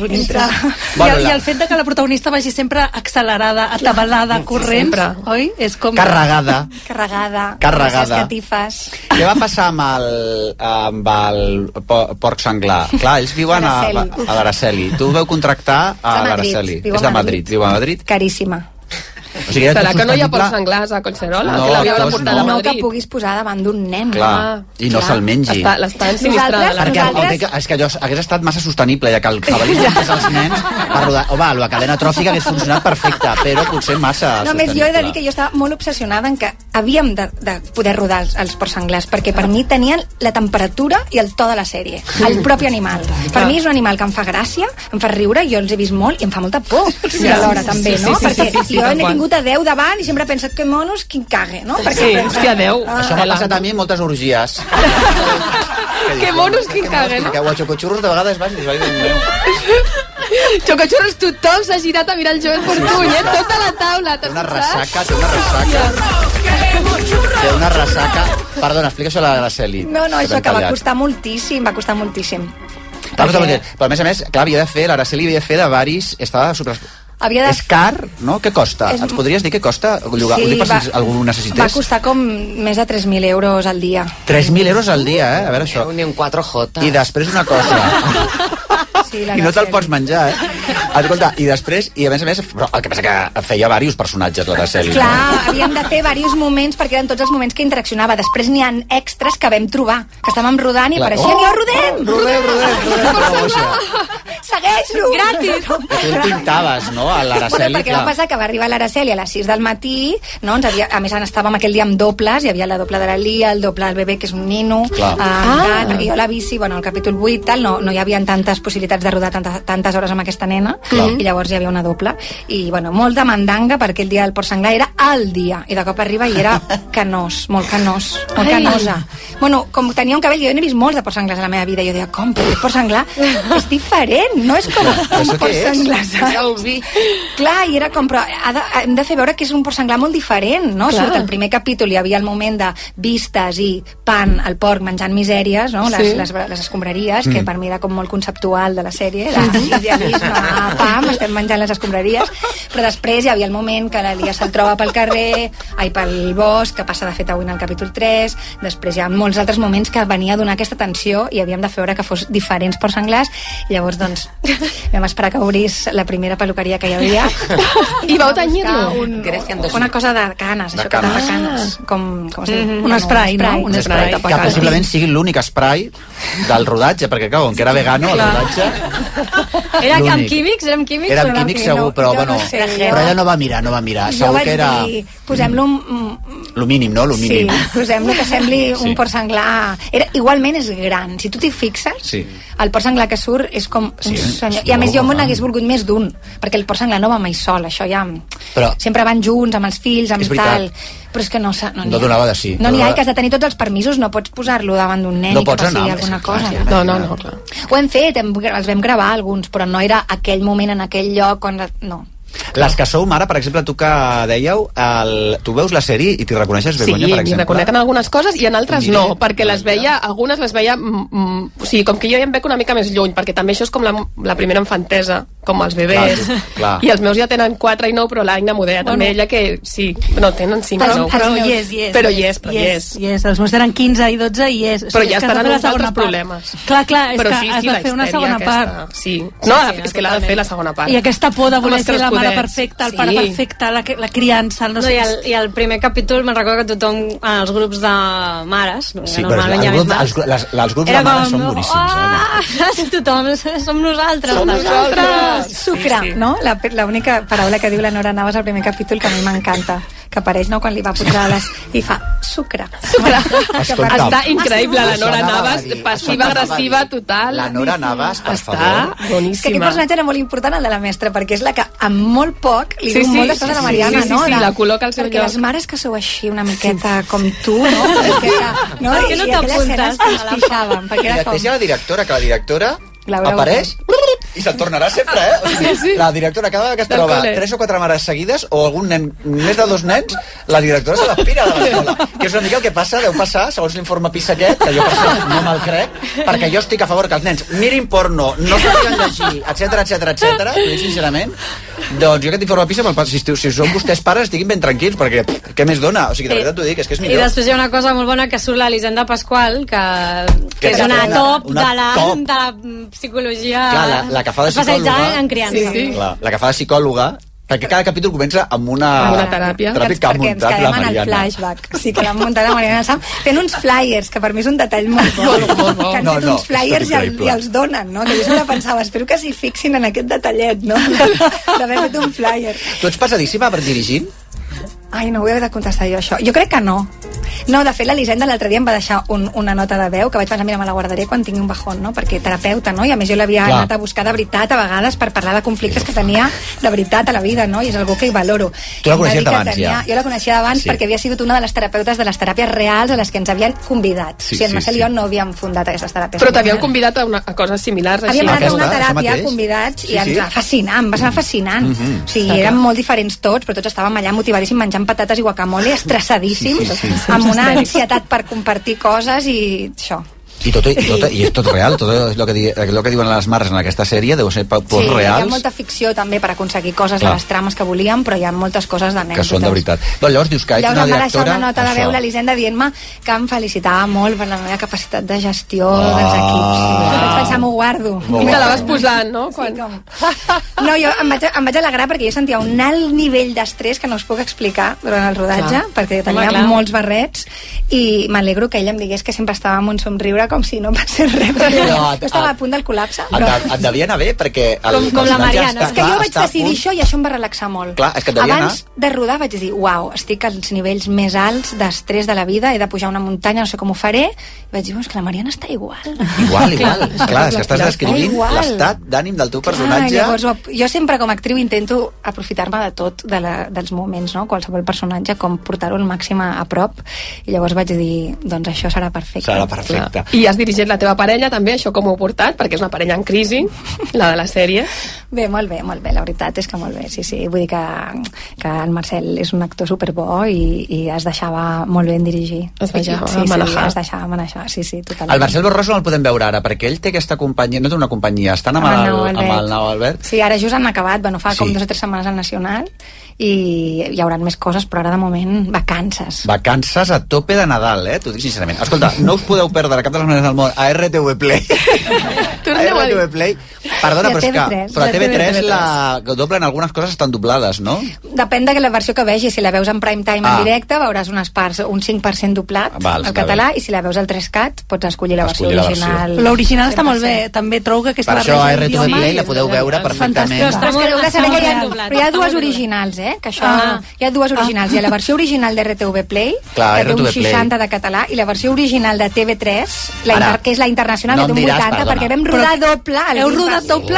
I el fet de que la protagonista vagi sempre accelerada, atabalada, corrents, oi? És com... Carregada. Les catifes. Què va passar amb el porc senglar? Clar, ells viuen a l'Araceli. Tu veu contractar a l'Araceli. És de Madrid. Viu a Madrid. Caríssima. O sigui, serà que no hi ha porcs senglars a Collserola? No, que l'havíeu de portar a Madrid. No que puguis posar davant d'un nen. Clar, i no se'l mengi. L'està ensinistrada. És que allò hagués estat massa sostenible, ja que el jabalí és els nens per rodar. Home, la cadena tròfica hagués funcionat perfecte, però potser massa sostenible. Només jo he de dir que jo estava molt obsessionada en que havíem de poder rodar els porcs senglars, perquè per mi tenien la temperatura i el to de la sèrie. El propi animal. Per mi és un animal que em fa gràcia, em fa riure, jo els he vist molt i em fa molta por. I alhora també, no? Perquè jo n'he tingut a 10 davant i sempre he pensat que monos quin cague, no? Sí, hòstia, 10. Això m'ha passat a mi en moltes orgies. Que monos quin cague, no? Que guachocochurros de vegades vas i dius, ai, Déu meu. Xocotxurros, tothom s'ha girat a mirar el Joel Fortuny, tota la taula. Té una ressaca. Té una ressaca. Perdona, explica això a la Araceli. No, això que va costar moltíssim. Però a més, clar, l'Araceli havia de fer de varis... Estava super... És car, no? Què costa? Ens podries dir què costa llogar? Ho dic per si algú ho necessités. Va costar com més de 3.000 euros al dia. 3.000 euros al dia, A veure això. Ni un 4J. I després una cosa. I no te'l pots menjar, Escolta, i després, i a més, però el que passa que feia diversos personatges, l'Araceli. Clar, havíem de fer diversos moments perquè eren tots els moments que interaccionava. Després n'hi ha extras que vam trobar, que estàvem rodant i apareixien. Jo, rodem! Segueix-lo! Gratis! Tu el pintaves, no? A l'Araceli. Perquè va passar que va arribar l'Araceli a les 6 del matí, no? A més, estàvem aquell dia amb dobles, hi havia la doble de la Lia, el doble del bebè, que és un nino, perquè jo la bici, al capítol 8, no hi havia tantes possibilitats de rodar tantes hores amb aquesta nena, i llavors hi havia una doble, i molt de mandanga, perquè el dia del porc senglar era el dia, i de cop arriba i era canós, molt canosa. Com tenia un cabell, jo n'he vist molts de porc senglars a la meva vida, jo deia, com, però el porc senglar és diferent, no és com un porc senglar, saps? Clar, i era com, però hem de fer veure que és un porc senglar molt diferent, no? Surt el primer capítol, hi havia el moment de vistes i pan, el porc menjant misèries, no? Les escombraries, que per mi era com molt conceptual de la sèrie, pam, estem menjant les escombraries, però després hi havia el moment que la Lia se'l troba pel carrer, pel bosc, que passa de fet avui en el capítol 3, després hi ha molts altres moments que venia a donar aquesta tensió i havíem de fer veure que fos diferents porcs senglars, i llavors doncs vam esperar que obrís la primera peluqueria que hi havia i vau tenyir-lo. Una cosa de canes, això que de canes, com es diu? Un spray, no? Un spray. Que possiblement sigui l'únic spray del rodatge, perquè clar, com que era vegano el rodatge... Era amb químics? Érem químics? Era amb químics segur, però bueno, però ella no va mirar, segur que era... Posem-lo... Lo mínim, no? Lo mínim. Sí, posem-lo que sembli un porc senglar... Igualment és gran, si tu t'hi fixes, el porc senglar que surt és com un senyor... I a més jo me n'hagués volgut més d'un, perquè el porc senglar no va mai sol, això ja... Sempre van junts, amb els fills, amb tal... Però és que no donava de sí. No n'hi ha, que has de tenir tots els permisos, no pots posar-lo davant d'un nen i que passi alguna cosa. No, clar. Ho hem fet, els vam gravar alguns, però no era aquell moment en aquell lloc on... No. Les que sou mare, per exemple, tu que dèieu, tu veus la sèrie i t'hi reconeixes, Begoña, per exemple? Sí, m'hi reconec en algunes coses i en altres no, perquè algunes les veia... O sigui, com que jo ja em veig una mica més lluny, perquè també això és com la primera infantesa, com els bebès. Clar. I els meus ja tenen 4 i 9, però l'Aina Modea també, ella que sí, no, tenen 5 i 9. Però hi és. Els meus tenen 15 i 12 i és. Però ja estan en uns altres problemes. Clar, és que has de fer una segona part. Sí, no, és que l'ha de fer la segona part. I aquesta por de voler ser la mare perfecta, el pare perfecte, la criança, no sé. I el primer capítol me'n recordo que tothom, en els grups de mares, normalment hi ha més mares, els grups de mares són boníssims. Tothom, som nosaltres. Sucre, no? L'única paraula que diu la Nora Navas al primer capítol que a mi m'encanta, que apareix, no?, quan li va posar i fa sucre. Està increïble, la Nora Navas, passiva-agressiva total. La Nora Navas, per favor. Està boníssima. És que aquest personatge era molt important, el de la mestra, perquè és la que amb molt poc li diu moltes coses a la Mariana, no? Sí, la col·loca al seu lloc. Perquè les mares que sou així una miqueta com tu, no? Per què no t'apuntes? Ens pixàvem, perquè era com... Després hi ha la directora, que la directora apareix i se'n tornarà sempre, O sigui, la directora cada vegada que es troba 3 o 4 mares seguides o algun nen, més de 2 nens, la directora se l'aspira de l'escola, que és una mica el que deu passar, segons l'informe PISA aquest, que jo per això no me'l crec, perquè jo estic a favor que els nens mirin porno, no sàpiguen llegir, etcètera, ho dic sincerament, doncs jo aquest informe PISA, si són vostès pares, estiguin ben tranquils, perquè què més dona? O sigui, de veritat t'ho dic, és que és millor. I després hi ha una cosa molt bona que surt l'Elisenda Pasqual, que és una top de la psicologia. Clar, la que fa de psicòloga en criança. Sí. La que fa de psicòloga, perquè cada capítol comença amb una teràpia que ha muntat la Mariana. El flashback. Sí, que l'ha muntat la Mariana Sam fent uns flyers, que per mi és un detall molt bo. Que han fet uns flyers i els donen, no? Que jo sempre pensava, espero que s'hi fixin en aquest detallet, no? D'haver fet un flyer. Tu ets pesadíssima per dirigint? Ai, no ho he de contestar jo, això. Jo crec que no. No, de fet, l'Elisenda l'altre dia em va deixar una nota de veu que vaig pensar, mira, me la guardaré quan tingui un bajón, no? Perquè terapeuta, no? I a més jo l'havia anat a buscar de veritat a vegades per parlar de conflictes que tenia de veritat a la vida, no? I és algú que hi valoro. Tu la coneixies d'abans, ja? Jo la coneixia d'abans perquè havia sigut una de les terapeutes de les teràpies reals a les que ens havien convidat. O sigui, el Marcel i jo no havíem fundat aquestes teràpies. Però t'havien convidat a coses similars. Havíem anat a una teràpia convidats i ens va fascinar, em va ser fascinant. O sigui, érem molt diferents tots, però tots estàvem allà motivadíssims menjant patates i guacamole, estressadíssims, amb una ansietat per compartir coses i això. I és tot real, tot el que diuen les mares en aquesta sèrie deu ser reals. Hi ha molta ficció també per aconseguir coses de les trames que volíem, però hi ha moltes coses d'anècdotes. Que són de veritat. Però llavors dius que ets una directora... Llavors em va deixar una nota de veu l'Elisenda dient-me que em felicitava molt per la meva capacitat de gestió dels equips. Vaig pensar, m'ho guardo. I te la vas posant, no? No, jo em vaig alegrar perquè jo sentia un alt nivell d'estrès que no us puc explicar durant el rodatge, perquè tenia molts barrets, i m'alegro que ella em digués que sempre estava amb un somriure com si no passés res, però estava a punt del col·lapse. Et devia anar bé, perquè... Com la Mariana. És que jo vaig decidir això i això em va relaxar molt. Clar, és que et devia anar... Abans de rodar vaig dir, uau, estic als nivells més alts d'estrès de la vida, he de pujar una muntanya, no sé com ho faré, i vaig dir, és que la Mariana està igual. Igual. Clar, és que estàs descrivint l'estat d'ànim del teu personatge. Llavors, jo sempre com a actriu intento aprofitar-me de tot, dels moments, no? Qualsevol personatge, com portar-ho al màxim a prop, i llavors vaig dir, doncs això serà perfecte. Serà perfecte. I has dirigit la teva parella també, això com ho heu portat, perquè és una parella en crisi, la de la sèrie. Bé, molt bé, la veritat és que molt bé, sí. Vull dir que el Marcel és un actor superbo i es deixava molt ben dirigir. Es deixava manejar. Es deixava manejar, sí, totalment. El Marcel Borroso no el podem veure ara, perquè ell té aquesta companyia, no té una companyia, estan amb el Nau Albert. Sí, ara just han acabat, fa com 2 o 3 setmanes al Nacional, i hi haurà més coses, però ara de moment vacances. Vacances a tope de Nadal, t'ho dic sincerament. Escolta, no us podeu perdre cap de les maneres del món a RTV Play. A RTV Play. Perdona, però a TV3 la doblen, algunes coses estan doblades, no? Depèn de la versió que vegis. Si la veus en prime time en directe veuràs unes parts, un 5% doblat al català, i si la veus al 3CAT pots escollir la versió original. L'original està molt bé, també trobo que aquesta barreja d'idiomes... Per això a RTV Play la podeu veure perfectament. Però hi ha dues originals, que això... Hi ha dues originals. Hi ha la versió original de RTV Play, que té un 60 de català, i la versió original de TV3, que és la internacional, que té un 80, perquè vam rodar doble. Heu rodat doble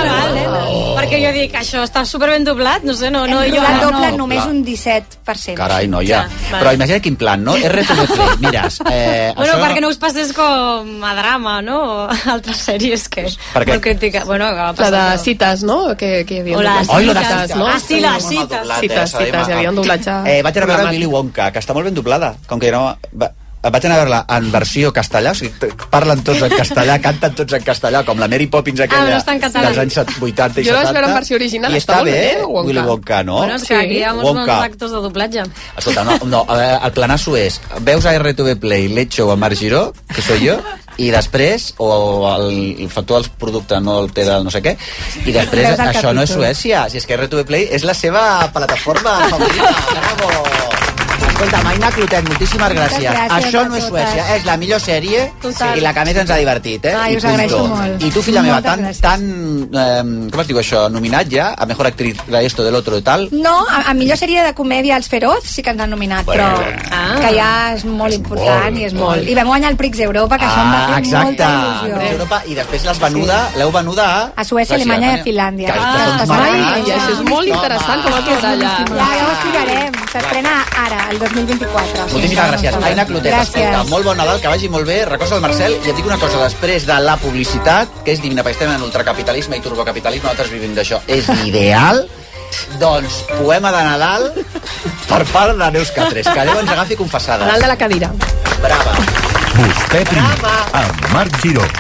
totes perquè jo dic, això està superben doblat, no sé, no... Hem rodat doble només un 17%. Carai, noia. Però imagina quin plan, no? RTV Play, mires... Bueno, perquè no us passés com a drama, no? O altres sèries que... Molt crítica. Bueno, la de cites, no? Que hi havia cites, no? Ah, sí, les cites. Cites, hi havia un doblatge... Vaig anar a veure Willy Wonka, que està molt ben doblada, com que no... Vaig anar a veure-la en versió castellà, o sigui, parlen tots en castellà, canten tots en castellà, com la Mary Poppins aquella dels anys 80 i 70. Jo la vaig veure en versió original, i està bé, Willy Wonka, no? Bueno, és que aquí hi ha molts bons actors de doblatge. Escolta, no, el planasso és, veus a RTV Play Late Show amb Marc Giró, que soy jo, i després, o el factor dels productes no el té del no sé què, i després això no és Suècia, si és que RTV Play és la seva plataforma favorita. Bravo! Escolta, Aina Clotet, moltíssimes gràcies. Això no és Suècia, és la millor sèrie i la que més ens ha divertit, Ai, us agraeixo molt. I tu, filla meva, tan com es diu això, nominat ja a Mejor Actriz de Esto, del Otro i tal? No, a millor sèrie de comèdia Els Feroz sí que ens han nominat, però que ja és molt important i és molt. I vam guanyar el Prix Europa, que això em va fer molta il·lusió. Europa, i després l'heu venuda a Suècia, Alemanya i a Finlàndia. Això és molt interessant com es veurà allà. Ja ho explicarem. S'estrena ara, el 2024. Moltíssimes gràcies. Aina Clotet, escolta, molt bon Nadal, que vagi molt bé, recorda el Marcel, i et dic una cosa, després de la publicitat, que és digna, perquè estem en ultracapitalisme i turbocapitalisme, nosaltres vivim d'això, és ideal, doncs, poema de Nadal per part de Neus Catres, que Déu ens agafi confessades. Nadal de la cadira. Brava. Vostè prim, amb Marc Giró.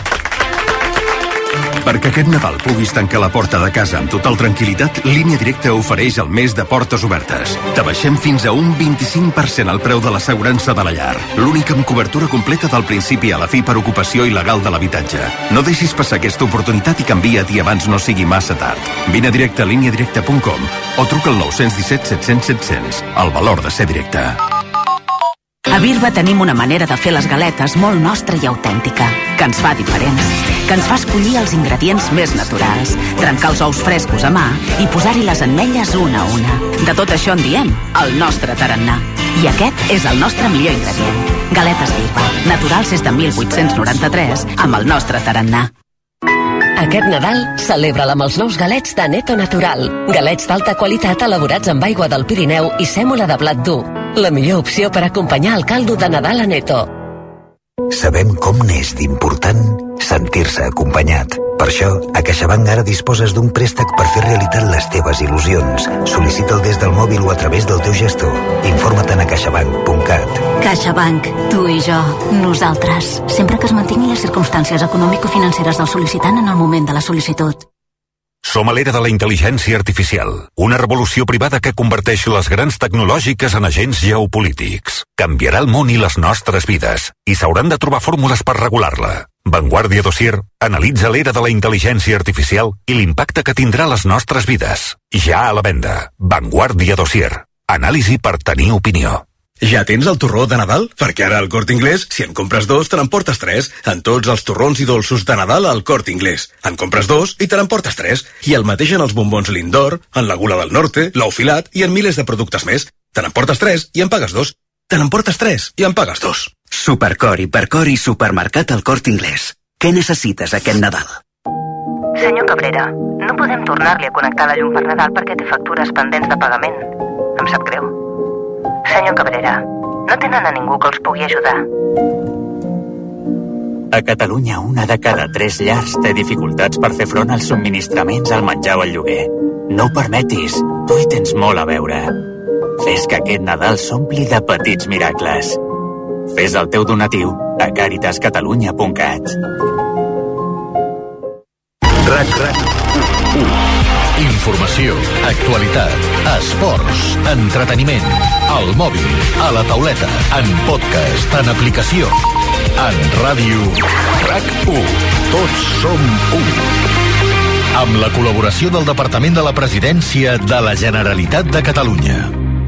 Perquè aquest Nadal puguis tancar la porta de casa amb total tranquil·litat, Línia Directa ofereix el mes de portes obertes. T'abaixem fins a un 25% al preu de l'assegurança de la llar. L'única amb cobertura completa del principi a la fi per ocupació il·legal de l'habitatge. No deixis passar aquesta oportunitat i canvia't abans no sigui massa tard. Vine directe a lineadirecta.com o truca al 917 700 700. El valor de ser directe. A Birba tenim una manera de fer les galetes molt nostra i autèntica, que ens fa diferents, que ens fa escollir els ingredients més naturals, trencar els ous frescos a mà i posar-hi les ametlles una a una. De tot això en diem el nostre tarannà. I aquest és el nostre millor ingredient. Galetes Birba, naturals des de 1893, amb el nostre tarannà. Aquest Nadal, celebra-la amb els nous galets de Neto Natural. Galets d'alta qualitat elaborats amb aigua del Pirineu i sèmola de blat dur. La millor opció per acompanyar el caldo de Nadal a Neto. Sabem com n'és d'important sentir-se acompanyat. Per això, a CaixaBank ara disposes d'un préstec per fer realitat les teves il·lusions. Sol·licita'l des del mòbil o a través del teu gestor. Informa't-en a caixabank.cat. CaixaBank, tu i jo, nosaltres. Sempre que es mantinguin les circumstàncies econòmico-financeres del sol·licitant en el moment de la sol·licitud. Som a l'era de la intel·ligència artificial, una revolució privada que converteix les grans tecnològiques en agents geopolítics. Canviarà el món i les nostres vides, i s'hauran de trobar fórmules per regular-la. Vanguardia Dossier analitza l'era de la intel·ligència artificial i l'impacte que tindrà a les nostres vides. Ja a la venda. Vanguardia Dossier. Anàlisi per tenir opinió. Ja tens el torró de Nadal? Perquè ara al Corte Inglés, si en compres 2, te n'emportes 3. En tots els torrons i dolços de Nadal al Corte Inglés. En compres 2 i te n'emportes 3. I el mateix en els bombons Lindor, en la Gula del Norte, l'ou filat i en milers de productes més. Te n'emportes 3 i en pagues 2. Te n'emportes 3 i en pagues 2. Supercor, Hipercor i Supermercat al Corte Inglés. Què necessites aquest Nadal? Senyor Cabrera, no podem tornar-li a connectar la llum per Nadal perquè té factures pendents de pagament. Em sap greu. Senyor Cabrera, no tenen a ningú que els pugui ajudar? A Catalunya, 1 de cada 3 llars té dificultats per fer front als subministraments, al menjar o al lloguer. No ho permetis, tu hi tens molt a veure. Fes que aquest Nadal s'ompli de petits miracles. Fes el teu donatiu a caritascatalunya.cat. Informació, actualitat, esports, entreteniment, al mòbil, a la tauleta, en podcast, en aplicació, en ràdio, RAC1. Tots som 1. Amb la col·laboració del Departament de la Presidència de la Generalitat de Catalunya.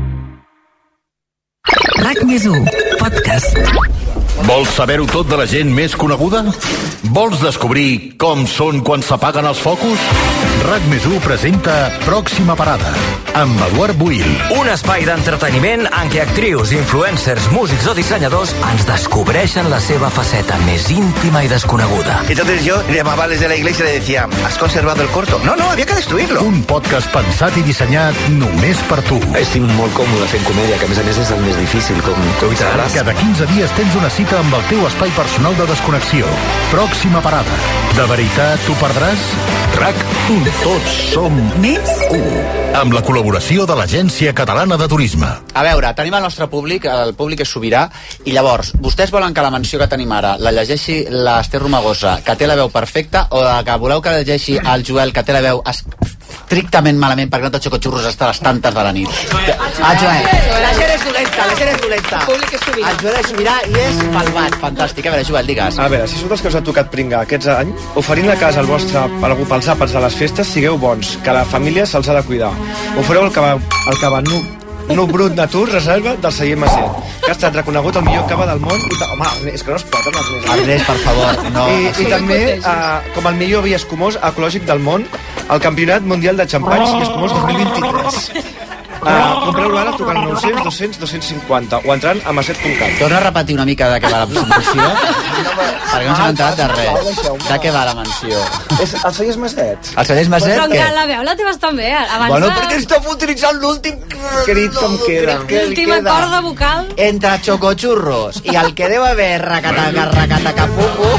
RAC+1, podcast. Vols saber-ho tot de la gent més coneguda? Vols descobrir com són quan s'apaguen els focus? RAC+1 presenta Pròxima Parada, amb Eduard Buil. Un espai d'entreteniment en què actrius, influencers, músics o dissenyadors ens descobreixen la seva faceta més íntima i desconeguda. Entonces yo llamaba desde la iglesia y le decía, ¿has conservado el corto? No, había que destruirlo. Un podcast pensat i dissenyat només per tu. Estic molt còmode fent comèdia, que a més és el més difícil, com tu sabràs. Cada 15 dies tens una cita amb el teu espai personal de desconnexió. Pròxima Parada. De veritat t'ho perdràs? RAC1. Tots som més 1. Amb la col·laboració de l'Agència Catalana de Turisme. A veure, tenim el nostre públic, el públic és sobirà, i llavors, vostès volen que la menció que tenim ara la llegeixi l'Ester Romagosa, que té la veu perfecta, o que voleu que la llegeixi el Joel, que té la veu estrictament malament perquè no te xocotxurros hasta les tantes de la nit? Ah, Joel. La gent és dolenta, El públic és sobirà. El Joel és sobirà i és malvat. Fantàstic. A veure, Joel, digues. A veure, si sou dels que us ha tocat pringar aquests anys, oferint a casa el vostre per algú pels àpats de les festes, sigueu bons, que la família se'ls ha de cuidar. Ofereu el cava nu brut natur reserva del celler Maset, que ha estat reconegut el millor cava del món. Home, és que no es pot, Ernest, per favor, no. I també com el millor vi escumós ecològic del món al Campionat Mundial de Xampanys i Escumós 2023. Compreu-lo ara trucant 900 200 250 o entrant a maset.cat. Torna a repetir una mica de què va la menció, perquè no s'ha enterat de res. De què va la menció? És el Cellers Maset. El Cellers Maset, però què? que la veu la té bastant bé. Bueno, perquè estem utilitzant l'últim crit com queda. L'última corda vocal. Entre xocochurros i el que deu haver racatacapuco.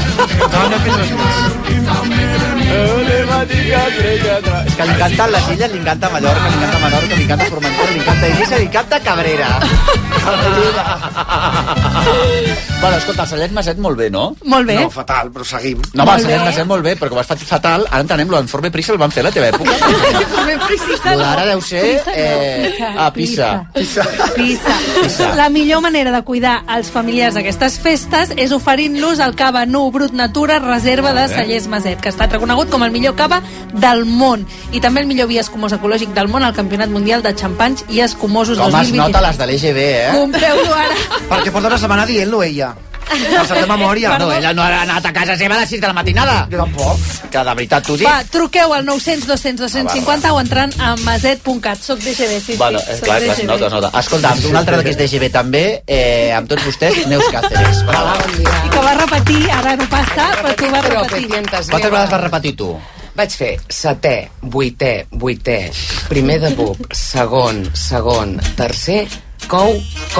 És que li encanten les illes, li encanta Mallorca, li encanta Menorca, li encanta Formentera, li encanta Eivissa, li encanta Cabrera. Bueno, escolta, el Cellers Maset molt bé, no? Molt bé. No, fatal, però seguim. No, el Cellers Maset molt bé, però com has fet fatal, ara entenem, l'Enforme Prisa el van fer a la teva època. Ara deu ser Pisa. La millor manera de cuidar els familiars d'aquestes festes és oferint-los el cava nu brut natura reserva de Cellers Maset, que ha estat reconegut com el millor cava del món. i també el millor vi escumós ecològic del món al Campionat Mundial de Xampanys i Escumosos 2023. Com es nota les de l'EGB, Compreu-lo ara. Perquè porta una setmana dient-lo ella. Per de memòria. No, ella no ha anat a casa seva a les 6 de la matinada. Jo tampoc. Que de veritat t'ho dic. Va, truqueu al 900 200 250 o entrant a maset.cat. Soc d'EGB, sí. Bueno, clar, es nota. Escolta, un altre que és d'EGB també, amb tots vostès, Neus Cáceres. I que va repetir, ara no passa, però tu vas repetir. Quantes vegades vas repetir tu? Vaig fer 7è, 8è, primer de pub, segon, tercer, cou,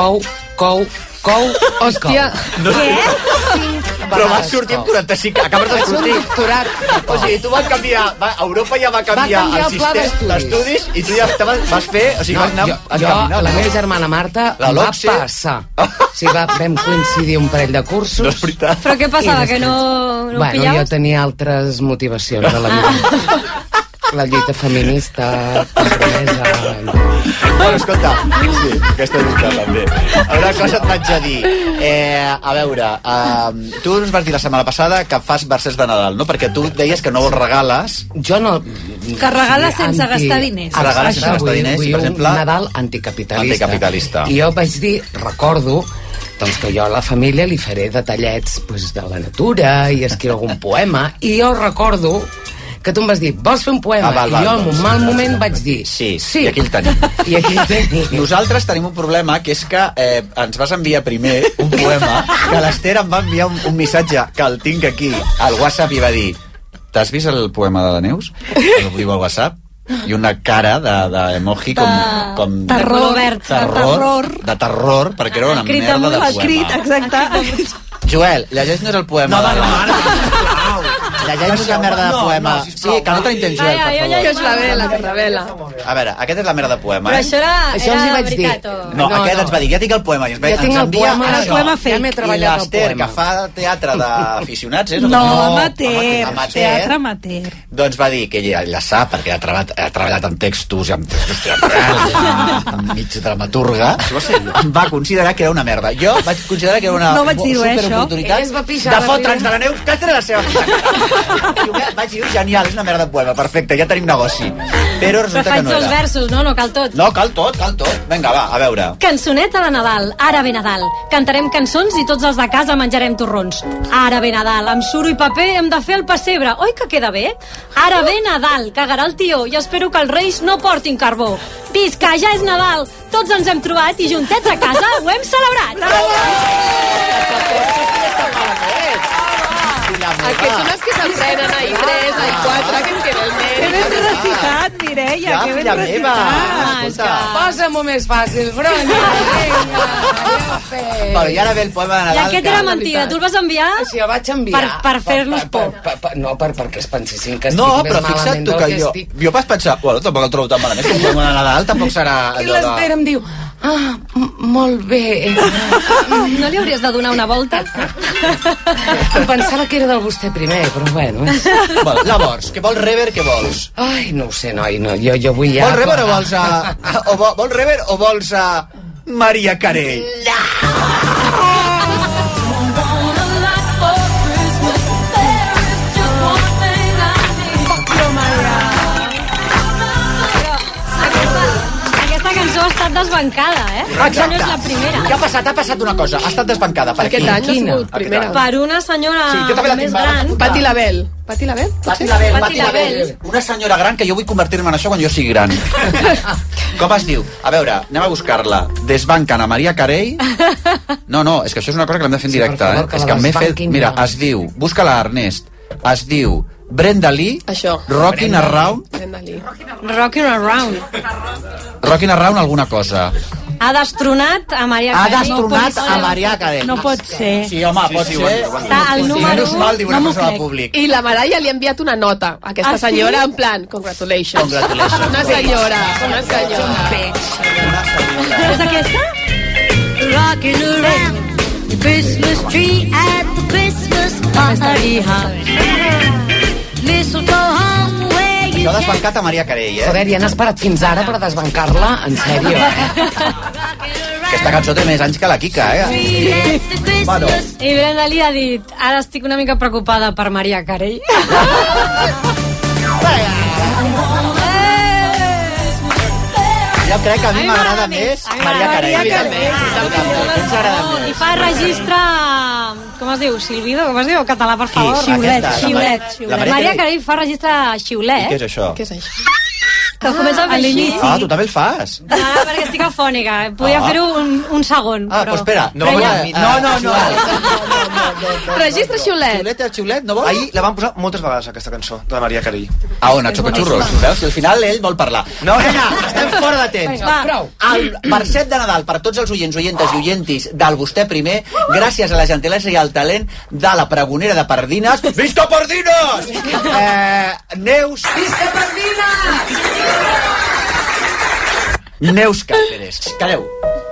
hòstia. Què? Però vas sortir amb 45, acabes de sortir. O sigui, tu vas canviar, Europa ja va canviar el sistema d'estudis i tu ja vas fer, o sigui, vas anar Jo, la meva germana Marta, va passar. O sigui, vam coincidir un parell de cursos. No és veritat. Però què passava, que no ho Bueno, pillaves? jo tenia altres motivacions a la vida. La lluita feminista, compromesa... Bueno, escolta, sí, aquesta és veritat també. Una cosa et vaig a dir. A veure, tu ens vas dir la setmana passada que fas versets de Nadal, no? Perquè tu deies que no regales... Jo no... Que regales sense gastar diners. Regales sense gastar diners, vull per exemple... un Nadal anticapitalista. I jo vaig dir, recordo, doncs que jo a la família li faré detallets de la natura i escriure algun poema, i jo recordo que tu em vas dir, vols fer un poema? I jo en un mal moment vaig dir sí, i aquí el tenim. Nosaltres tenim un problema, que és que ens vas enviar primer un poema, que l'Ester em va enviar un missatge que el tinc aquí al WhatsApp i va dir, t'has vist el poema de la Neus? El diu al WhatsApp, i una cara d'emoji com terror, de terror, perquè era una merda de poema. Crit, exacte. Joel, llegeix-nos el poema. Llegeix-nos la merda de poema. Sí, que no tenim temps, Joel, per favor. Que és la vela, que revela. A veure, aquest és la merda de poema, Però això era veritat, o... No, aquest ens va dir, ja tinc el poema. Ja tinc el poema, ja m'he treballat el l'Ester, que poema. fa teatre d'aficionats, és? No, amateur, teatre amateur. Doncs va dir que ella sap, perquè ha treballat amb textos i amb textos teatrals, amb mig dramaturga, va considerar que era una merda. Jo vaig considerar que era una superoportunitat de fotre'ns de la Neus Cáceres la seva I vaig dir, genial, és una merda de poema, perfecte, ja tenim negoci. Però resulta que no faig els era. versos, no? No cal tot. No, cal tot. Vinga, va, a veure. Cançoneta de Nadal, ara ve Nadal. Cantarem cançons i tots els de casa menjarem torrons. Ara ve Nadal, amb suro i paper hem de fer el pessebre. Oi que queda bé? Ara ve Nadal, cagarà el tió i espero que els reis no portin carbó. Visca, ja és Nadal, tots ens hem trobat i juntets a casa ho hem celebrat. Aquests són els que s'aprenen a I3, a I4, que en queda el nen. Que ben recitat, Mireia, que ben recitat. Posa-m'ho més fàcil, Bronya. Bueno, i ara ve el poema de Nadal. I aquest era mentida, tu el vas enviar? Sí, el vaig enviar. Per fer-los por. No, perquè es pensessin que estic No, més però fixa't malament tu del que que jo... estic. Jo vaig pensar, bueno, tampoc el trobo tan malament, que un poema de Nadal tampoc serà I allò de... l'Ester em diu, molt bé. No li hauries de donar una volta? Em pensava que era del vostè primer, però bueno. Bueno, llavors, què vols rever, què vols? Ai, no ho sé, noi, no, jo vull ja... Vols rever o vols a... Vols rever o vols a... Maria Carey? Ha estat desbancada, Exacte. No és la primera. Què ha passat? Ha passat una cosa. Ha estat desbancada. Per Aquest qui? any no ha sigut primera. Per una senyora Sí, jo també la més tinc gran. Pati Label. Pati Label? Pati Label. Una senyora gran que jo vull convertir-me en això quan jo sigui gran. Com es diu? A veure, anem a buscar-la. Desbanquen a Maria Carey. No, és que això és una cosa que l'hem de fer en directe. per favor, que És la que m'he fet... desbanquin Mira, ja. es diu... Busca-la, Ernest. Es diu Brenda Lee. Això. Rockin' Around. Rockin' Around. Rockin' Around alguna cosa. Ha destronat a Maria Ha Carey. destronat a Maria Carey. No pot ser. Sí, home, pot ser. Està al número Menys mal, diu una persona del públic. I la Mariah li ha enviat una nota a aquesta sí? senyora, en plan, congratulations. Congratulations. Una senyora. És aquesta? Rocking around the Christmas tree at the Christmas party house. Mistletoe hung where you Això ha desbancat a Maria Carey, Joder, ja han esperat fins ara per desbancar-la? En sèrio? Aquesta cançó té més anys que la Kika, Bueno, I Brenda Lee ha dit, ara estic una mica preocupada per Maria Carey. Jo crec que a mi m'agrada més Maria Carey. Ens agrada més. I fa registre... Com es diu? Silbido? Com es diu? Català, per favor. Xiulet. Maria Carey fa registre xiulet. I què és això? Què és això? Que comença a fer així. Ah, tu també el fas? Perquè estic afònica. Podia fer-ho un segon. Ah, però espera. No. Registre xiulet. Xiulet, no vol? Ahir la van posar moltes vegades, aquesta cançó, de la Maria Carey. Ah, on, a Xocotxurros. Veus? Si al final ell vol parlar. No, nena, estem fora de temps. El verset de Nadal per tots els oients, oientes i oientis del Vostè Primer, gràcies a la gentilesa i al talent de la pregonera de Pardines. Visca Pardines! Neus... Visca Pardines! Neus Cáceres. Calleu.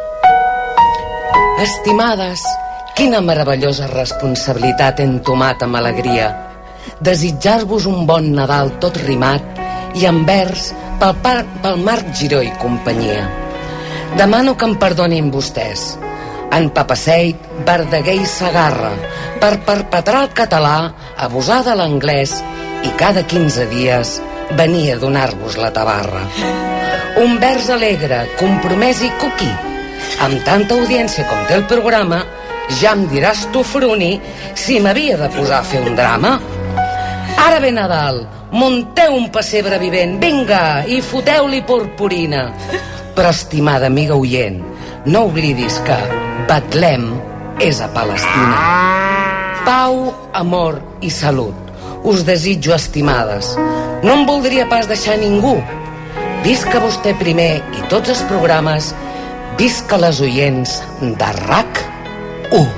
Estimades, quina meravellosa responsabilitat he entomat amb alegria. Desitjar-vos un bon Nadal tot rimat i en vers pel Marc Giró i companyia. Demano que em perdonin vostès, en Papaseit, Verdaguer i Segarra, per perpetrar el català, abusar de l'anglès i cada 15 dies venir a donar-vos la tabarra. Un vers alegre, compromès i coquí. Amb tanta audiència com té el programa, ja em diràs tu, Fruni, si m'havia de posar a fer un drama. Ara ve Nadal, munteu un pessebre vivent, vinga, i foteu-li purpurina. Però, estimada amiga oient, no oblidis que Betlem és a Palestina. Pau, amor i salut. Us desitjo, estimades. No em voldria pas deixar ningú. Visca Vostè Primer i tots els programes. Visca les oients de RAC1.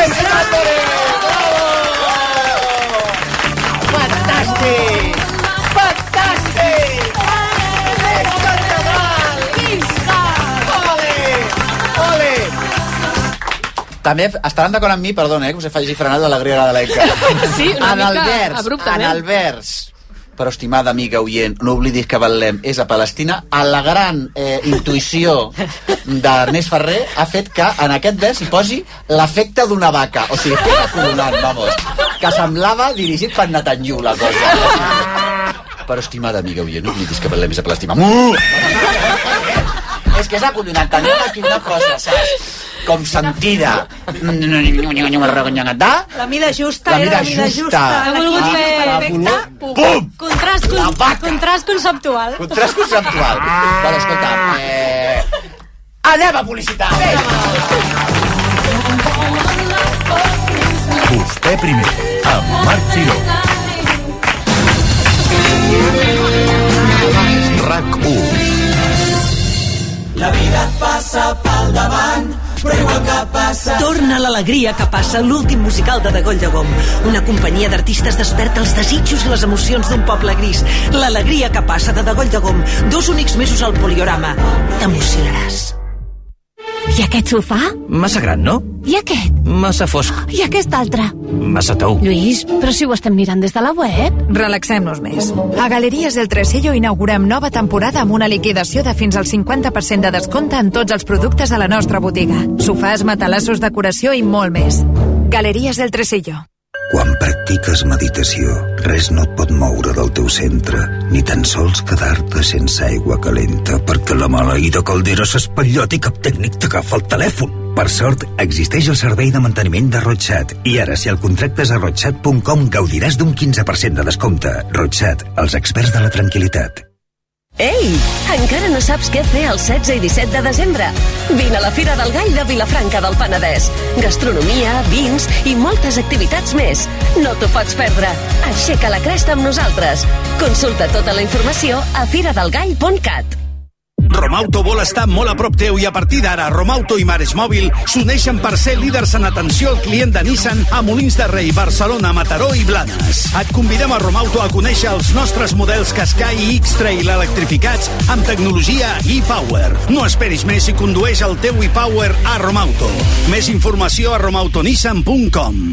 Fantàstic! Fantàstic! Visca el Nadal! Visca! Ole! També estaran d'acord amb mi, perdona, que us faci frenar l'alegria de l'alegria. Sí, una mica abruptament. En el vers, però estimada amiga oient, no oblidis que Betlem és a Palestina, la gran intuïció d'Ernest Ferrer ha fet que en aquest vers hi posi l'efecte d'una vaca, o sigui, estic acollonant, vamos, que semblava dirigit per Netanyahu la cosa. Però estimada amiga oient, no oblidis que Betlem és a Palestina. És que és acollonant, tenim aquí una cosa, saps? Com sentida. La mida justa. La mida justa. Ha volgut fer pum! Contrast conceptual. Contrast conceptual. Bueno, escolta, anem a publicitat. Vostè Primer, amb Marc Giró. RAC1. La vida et passa pel davant, però igual que passa... Torna l'alegria que passa l'últim musical de Degoll de Gom. Una companyia d'artistes desperta els desitjos i les emocions d'un poble gris. L'alegria que passa de Degoll de Gom. 2 únics mesos al Poliorama. T'emocionaràs. I aquest sofà? Massa gran, no? I aquest? Massa fosc. I aquest altre? Massa tou. Lluís, però si ho estem mirant des de la web. Relaxem-nos més. A Galeries del Tresillo inaugurem nova temporada amb una liquidació de fins al 50% de descompte en tots els productes a la nostra botiga. Sofàs, matalassos, decoració i molt més. Galeries del Tresillo. Quan practiques meditació, res no et pot moure del teu centre, ni tan sols quedar-te sense aigua calenta, perquè la maleïda caldera s'espatllot i cap tècnic t'agafa el telèfon. Per sort, existeix el servei de manteniment de Rotxat, i ara, si el contractes a rotxat.com, gaudiràs d'un 15% de descompte. Rotxat, els experts de la tranquil·litat. Ei, encara no saps què fer el 16 i 17 de desembre? Vine a la Fira del Gall de Vilafranca del Penedès. Gastronomia, vins i moltes activitats més. No t'ho pots perdre. Aixeca la cresta amb nosaltres. Consulta tota la informació a firadelgall.cat. Romauto vol estar molt a prop teu i a partir d'ara Romauto i Mares Mòbil s'uneixen per ser líders en atenció al client de Nissan a Molins de Rei, Barcelona, Mataró i Blanes. Et convidem a Romauto a conèixer els nostres models Qashqai i X-Trail electrificats amb tecnologia e-Power. No esperis més i condueix el teu e-Power a Romauto. Més informació a romautonissan.com.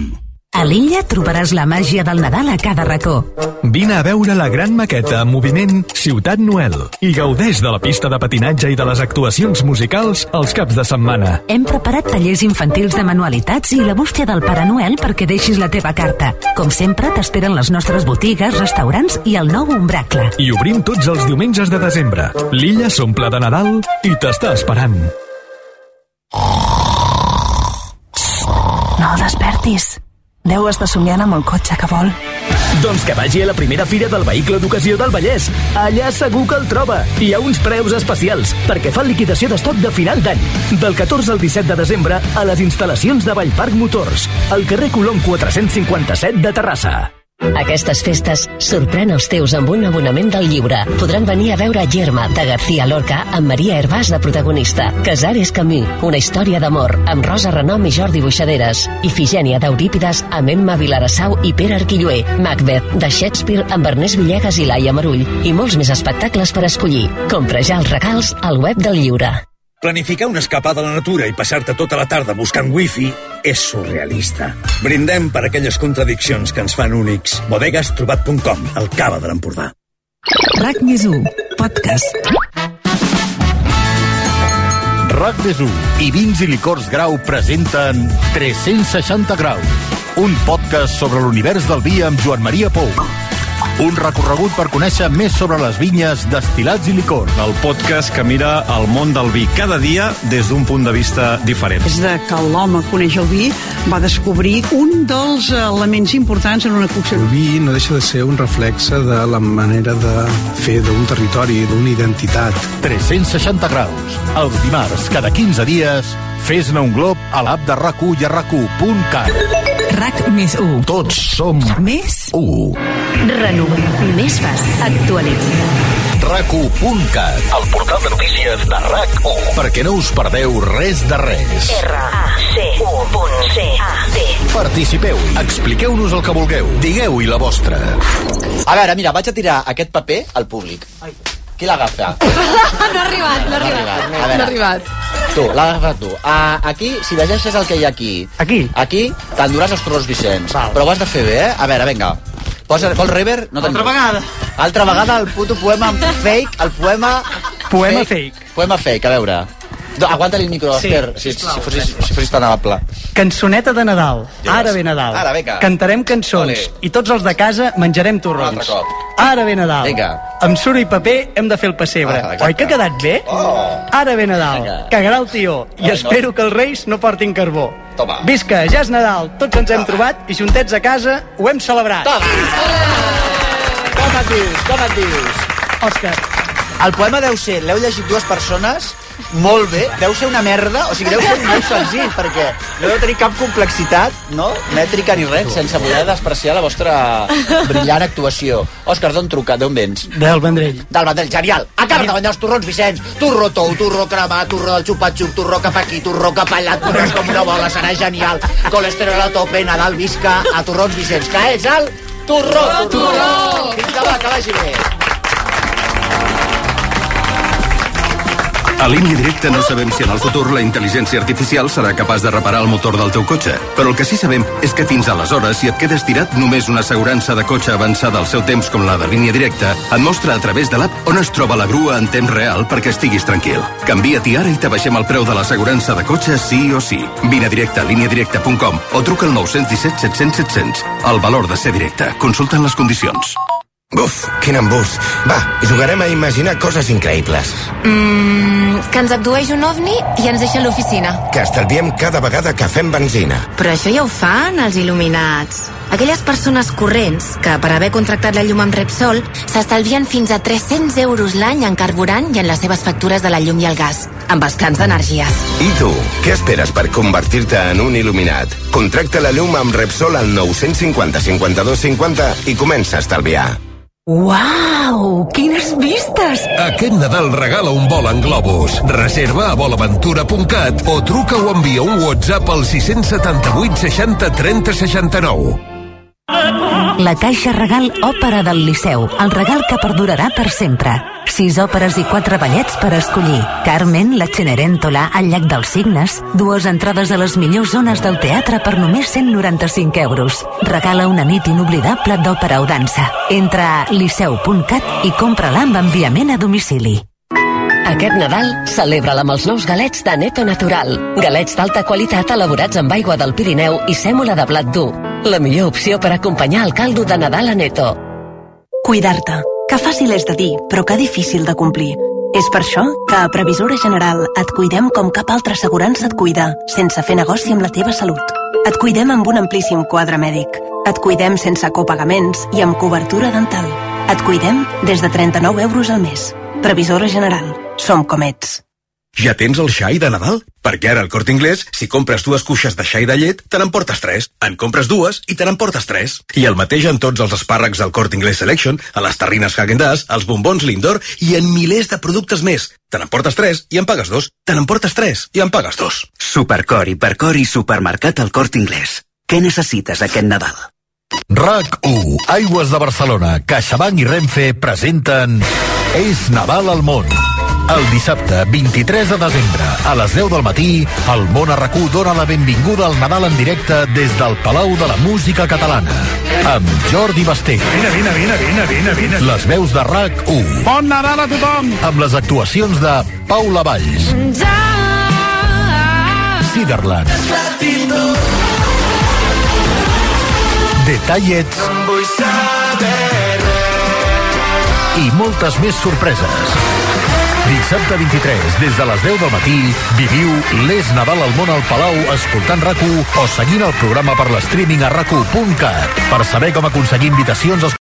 A l'Illa trobaràs la màgia del Nadal a cada racó. Vine a veure la gran maqueta en moviment Ciutat Noel i gaudeix de la pista de patinatge i de les actuacions musicals els caps de setmana. Hem preparat tallers infantils de manualitats i la bústia del Pare Noel perquè deixis la teva carta. Com sempre, t'esperen les nostres botigues, restaurants i el nou Umbracle. I obrim tots els diumenges de desembre. L'Illa s'omple de Nadal i t'està esperant. No despertis. Deu estar somiant amb el cotxe que vol. Doncs que vagi a la primera fira del vehicle d'ocasió del Vallès. Allà segur que el troba. Hi ha uns preus especials, perquè fan liquidació d'estoc de final d'any. Del 14 al 17 de desembre, a les instal·lacions de Vallparc Motors, al carrer Colom 457 de Terrassa. Aquestes festes sorprèn els teus amb un abonament del llibre. Podran venir a veure Yerma, de García Lorca, amb Maria Hervás de protagonista. Casar és camí, una història d'amor, amb Rosa Renom i Jordi Buixaderes. Ifigènia d'Eurípides, amb Emma Vilarassau i Pere Arquilloé. Macbeth, de Shakespeare, amb Ernest Villegas i Laia Marull. I molts més espectacles per escollir. Compra ja els regals al web del llibre. Planificar una escapada a la natura i passar-te tota la tarda buscant wifi és surrealista. Brindem per aquelles contradiccions que ens fan únics. Bodegastrobat.com, el cava de l'Empordà. RAC més 1, podcast. RAC més 1 i Vins i Licors Grau presenten 360 graus, un podcast sobre l'univers del vi amb Joan Maria Pou. Un recorregut per conèixer més sobre les vinyes, destil·lats i licors. El podcast que mira el món del vi cada dia des d'un punt de vista diferent. Des de que l'home coneix el vi, va descobrir un dels elements importants en una cocció. El vi no deixa de ser un reflexe de la manera de fer d'un territori, d'una identitat. 360 graus. Els dimarts, cada 15 dies, fes-ne un glob a l'app de RAC1 i a RAC1.cat. RAC més 1. Tots som més 1. Renova. Més fàcil. Actualitza. RAC1.cat, el portal de notícies de RAC1. Perquè no us perdeu res de res. RAC1.cat. Participeu, expliqueu-nos el que vulgueu, digueu-hi la vostra. A veure, mira, vaig a tirar aquest paper al públic. Qui l'agafa? No ha arribat. No ha arribat. Tu, l'ha agafat tu. Aquí, si llegeixes el que hi ha aquí... Aquí t'enduràs els torrons Vicenç. Però ho has de fer bé, eh? A veure, vinga. Vols rever? No Altra vegada. Altra vegada el puto poema fake, el poema... Poema fake. Poema fake, a veure. Aguanta-li el micro, Esther, si fossis tan amable. Cançoneta de Nadal. Ara ve Nadal. Ara, vinga. Cantarem cançons. I tots els de casa menjarem torrons. Un altre cop. Ara ve Nadal. Vinga. Amb suro i paper hem de fer el pessebre. Oi que ha quedat bé? Ara ve Nadal. Cagarà el tió. I espero que els reis no portin carbó. Toma. Visca, ja és Nadal. Tots ens hem trobat i juntets a casa ho hem celebrat. Com et dius? Òscar. El poema deu ser, l'heu llegit dues persones, molt bé, deu ser una merda, o sigui, deu ser molt senzill, perquè no deu tenir cap complexitat, no? Mètrica ni res, sense poder despreciar la vostra brillant actuació. Òscar, d'on truca? D'on vens? Del Vendrell. Del Vendrell, genial. Acaba de menjar els torrons, Vicenç. Turro tou, turro cremat, turro del xupa-xup, turro cap aquí, turro cap allà, turrons com una bola, serà genial. Colesterol a tope, Nadal, visca, a torrons, Vicenç. Que ets el turró. Vinga, va, que vagi bé. A Línia Directa no sabem si en el futur la intel·ligència artificial serà capaç de reparar el motor del teu cotxe, però el que sí sabem és que fins aleshores, si et quedes tirat, només una assegurança de cotxe avançada al seu temps com la de Línia Directa et mostra a través de l'app on es troba la grua en temps real perquè estiguis tranquil. Canvia-t'hi ara i t'abaixem el preu de l'assegurança de cotxe sí o sí. Vine directe a lineadirecta.com o truca al 917 700 700. El valor de ser directe. Consulten les condicions. Buf, quin embús. Va, jugarem a imaginar coses increïbles. Que ens abdueix un ovni i ens deixa a l'oficina. Que estalviem cada vegada que fem benzina. Però això ja ho fan els il·luminats. Aquelles persones corrents que, per haver contractat la llum amb Repsol, s'estalvien fins a 300 euros l'any en carburant i en les seves factures de la llum i el gas, amb els plans d'energies. I tu, què esperes per convertir-te en un il·luminat? Contracta la llum amb Repsol al 950 52 50 i comença a estalviar. Uau! Quines vistes! Aquest Nadal regala un vol en globus. Reserva a volaventura.cat o truca o envia un WhatsApp al 678 60 30 69. La Caixa Regal Òpera del Liceu, el regal que perdurarà per sempre. 6 òperes i 4 ballets per escollir. Carmen, la Cenerentola, el Llac dels Cignes, 2 entrades a les millors zones del teatre per només 195 euros. Regala una nit inoblidable d'òpera o dansa. Entra a liceu.cat i compra-la amb enviament a domicili. Aquest Nadal, celebra-la amb els nous galets de Neto Natural. Galets d'alta qualitat elaborats amb aigua del Pirineu i sèmola de blat dur. La millor opció per acompanyar el caldo de Nadal a Neto. Cuidar-te. Que fàcil és de dir, però que difícil de complir. És per això que a Previsora General et cuidem com cap altra assegurança et cuida, sense fer negoci amb la teva salut. Et cuidem amb un amplíssim quadre mèdic. Et cuidem sense copagaments i amb cobertura dental. Et cuidem des de 39 euros al mes. Previsora General. Som com ets. Ja tens el xai de Nadal? Perquè ara al Corte Inglés, si compres 2 cuixes de xai de llet, te n'emportes 3. En compres 2 i te n'emportes 3. I el mateix en tots els espàrrecs del Corte Inglés Selection, a les terrines Häagen-Dazs, als bombons Lindor i en milers de productes més. Te n'emportes 3 i en pagues 2. Te n'emportes 3 i en pagues 2. Supercor, Hipercor i Supermercat al Corte Inglés. Què necessites aquest Nadal? RAC1, Aigües de Barcelona, CaixaBank i Renfe presenten És Nadal al món. El dissabte 23 de desembre, a les 10 del matí, el Món a RAC1 dona la benvinguda al Nadal en directe des del Palau de la Música Catalana, amb Jordi Basté. Vine. Les veus de RAC1. Bon Nadal a tothom! Amb les actuacions de Paula Valls, Ciderland, Detallets i moltes més sorpreses. Dissabte 23, des de les 10 del matí, viviu l'És Nadal al món al Palau escoltant RAC1 o seguint el programa per l'streaming a rac1.cat. Per saber com aconseguir invitacions als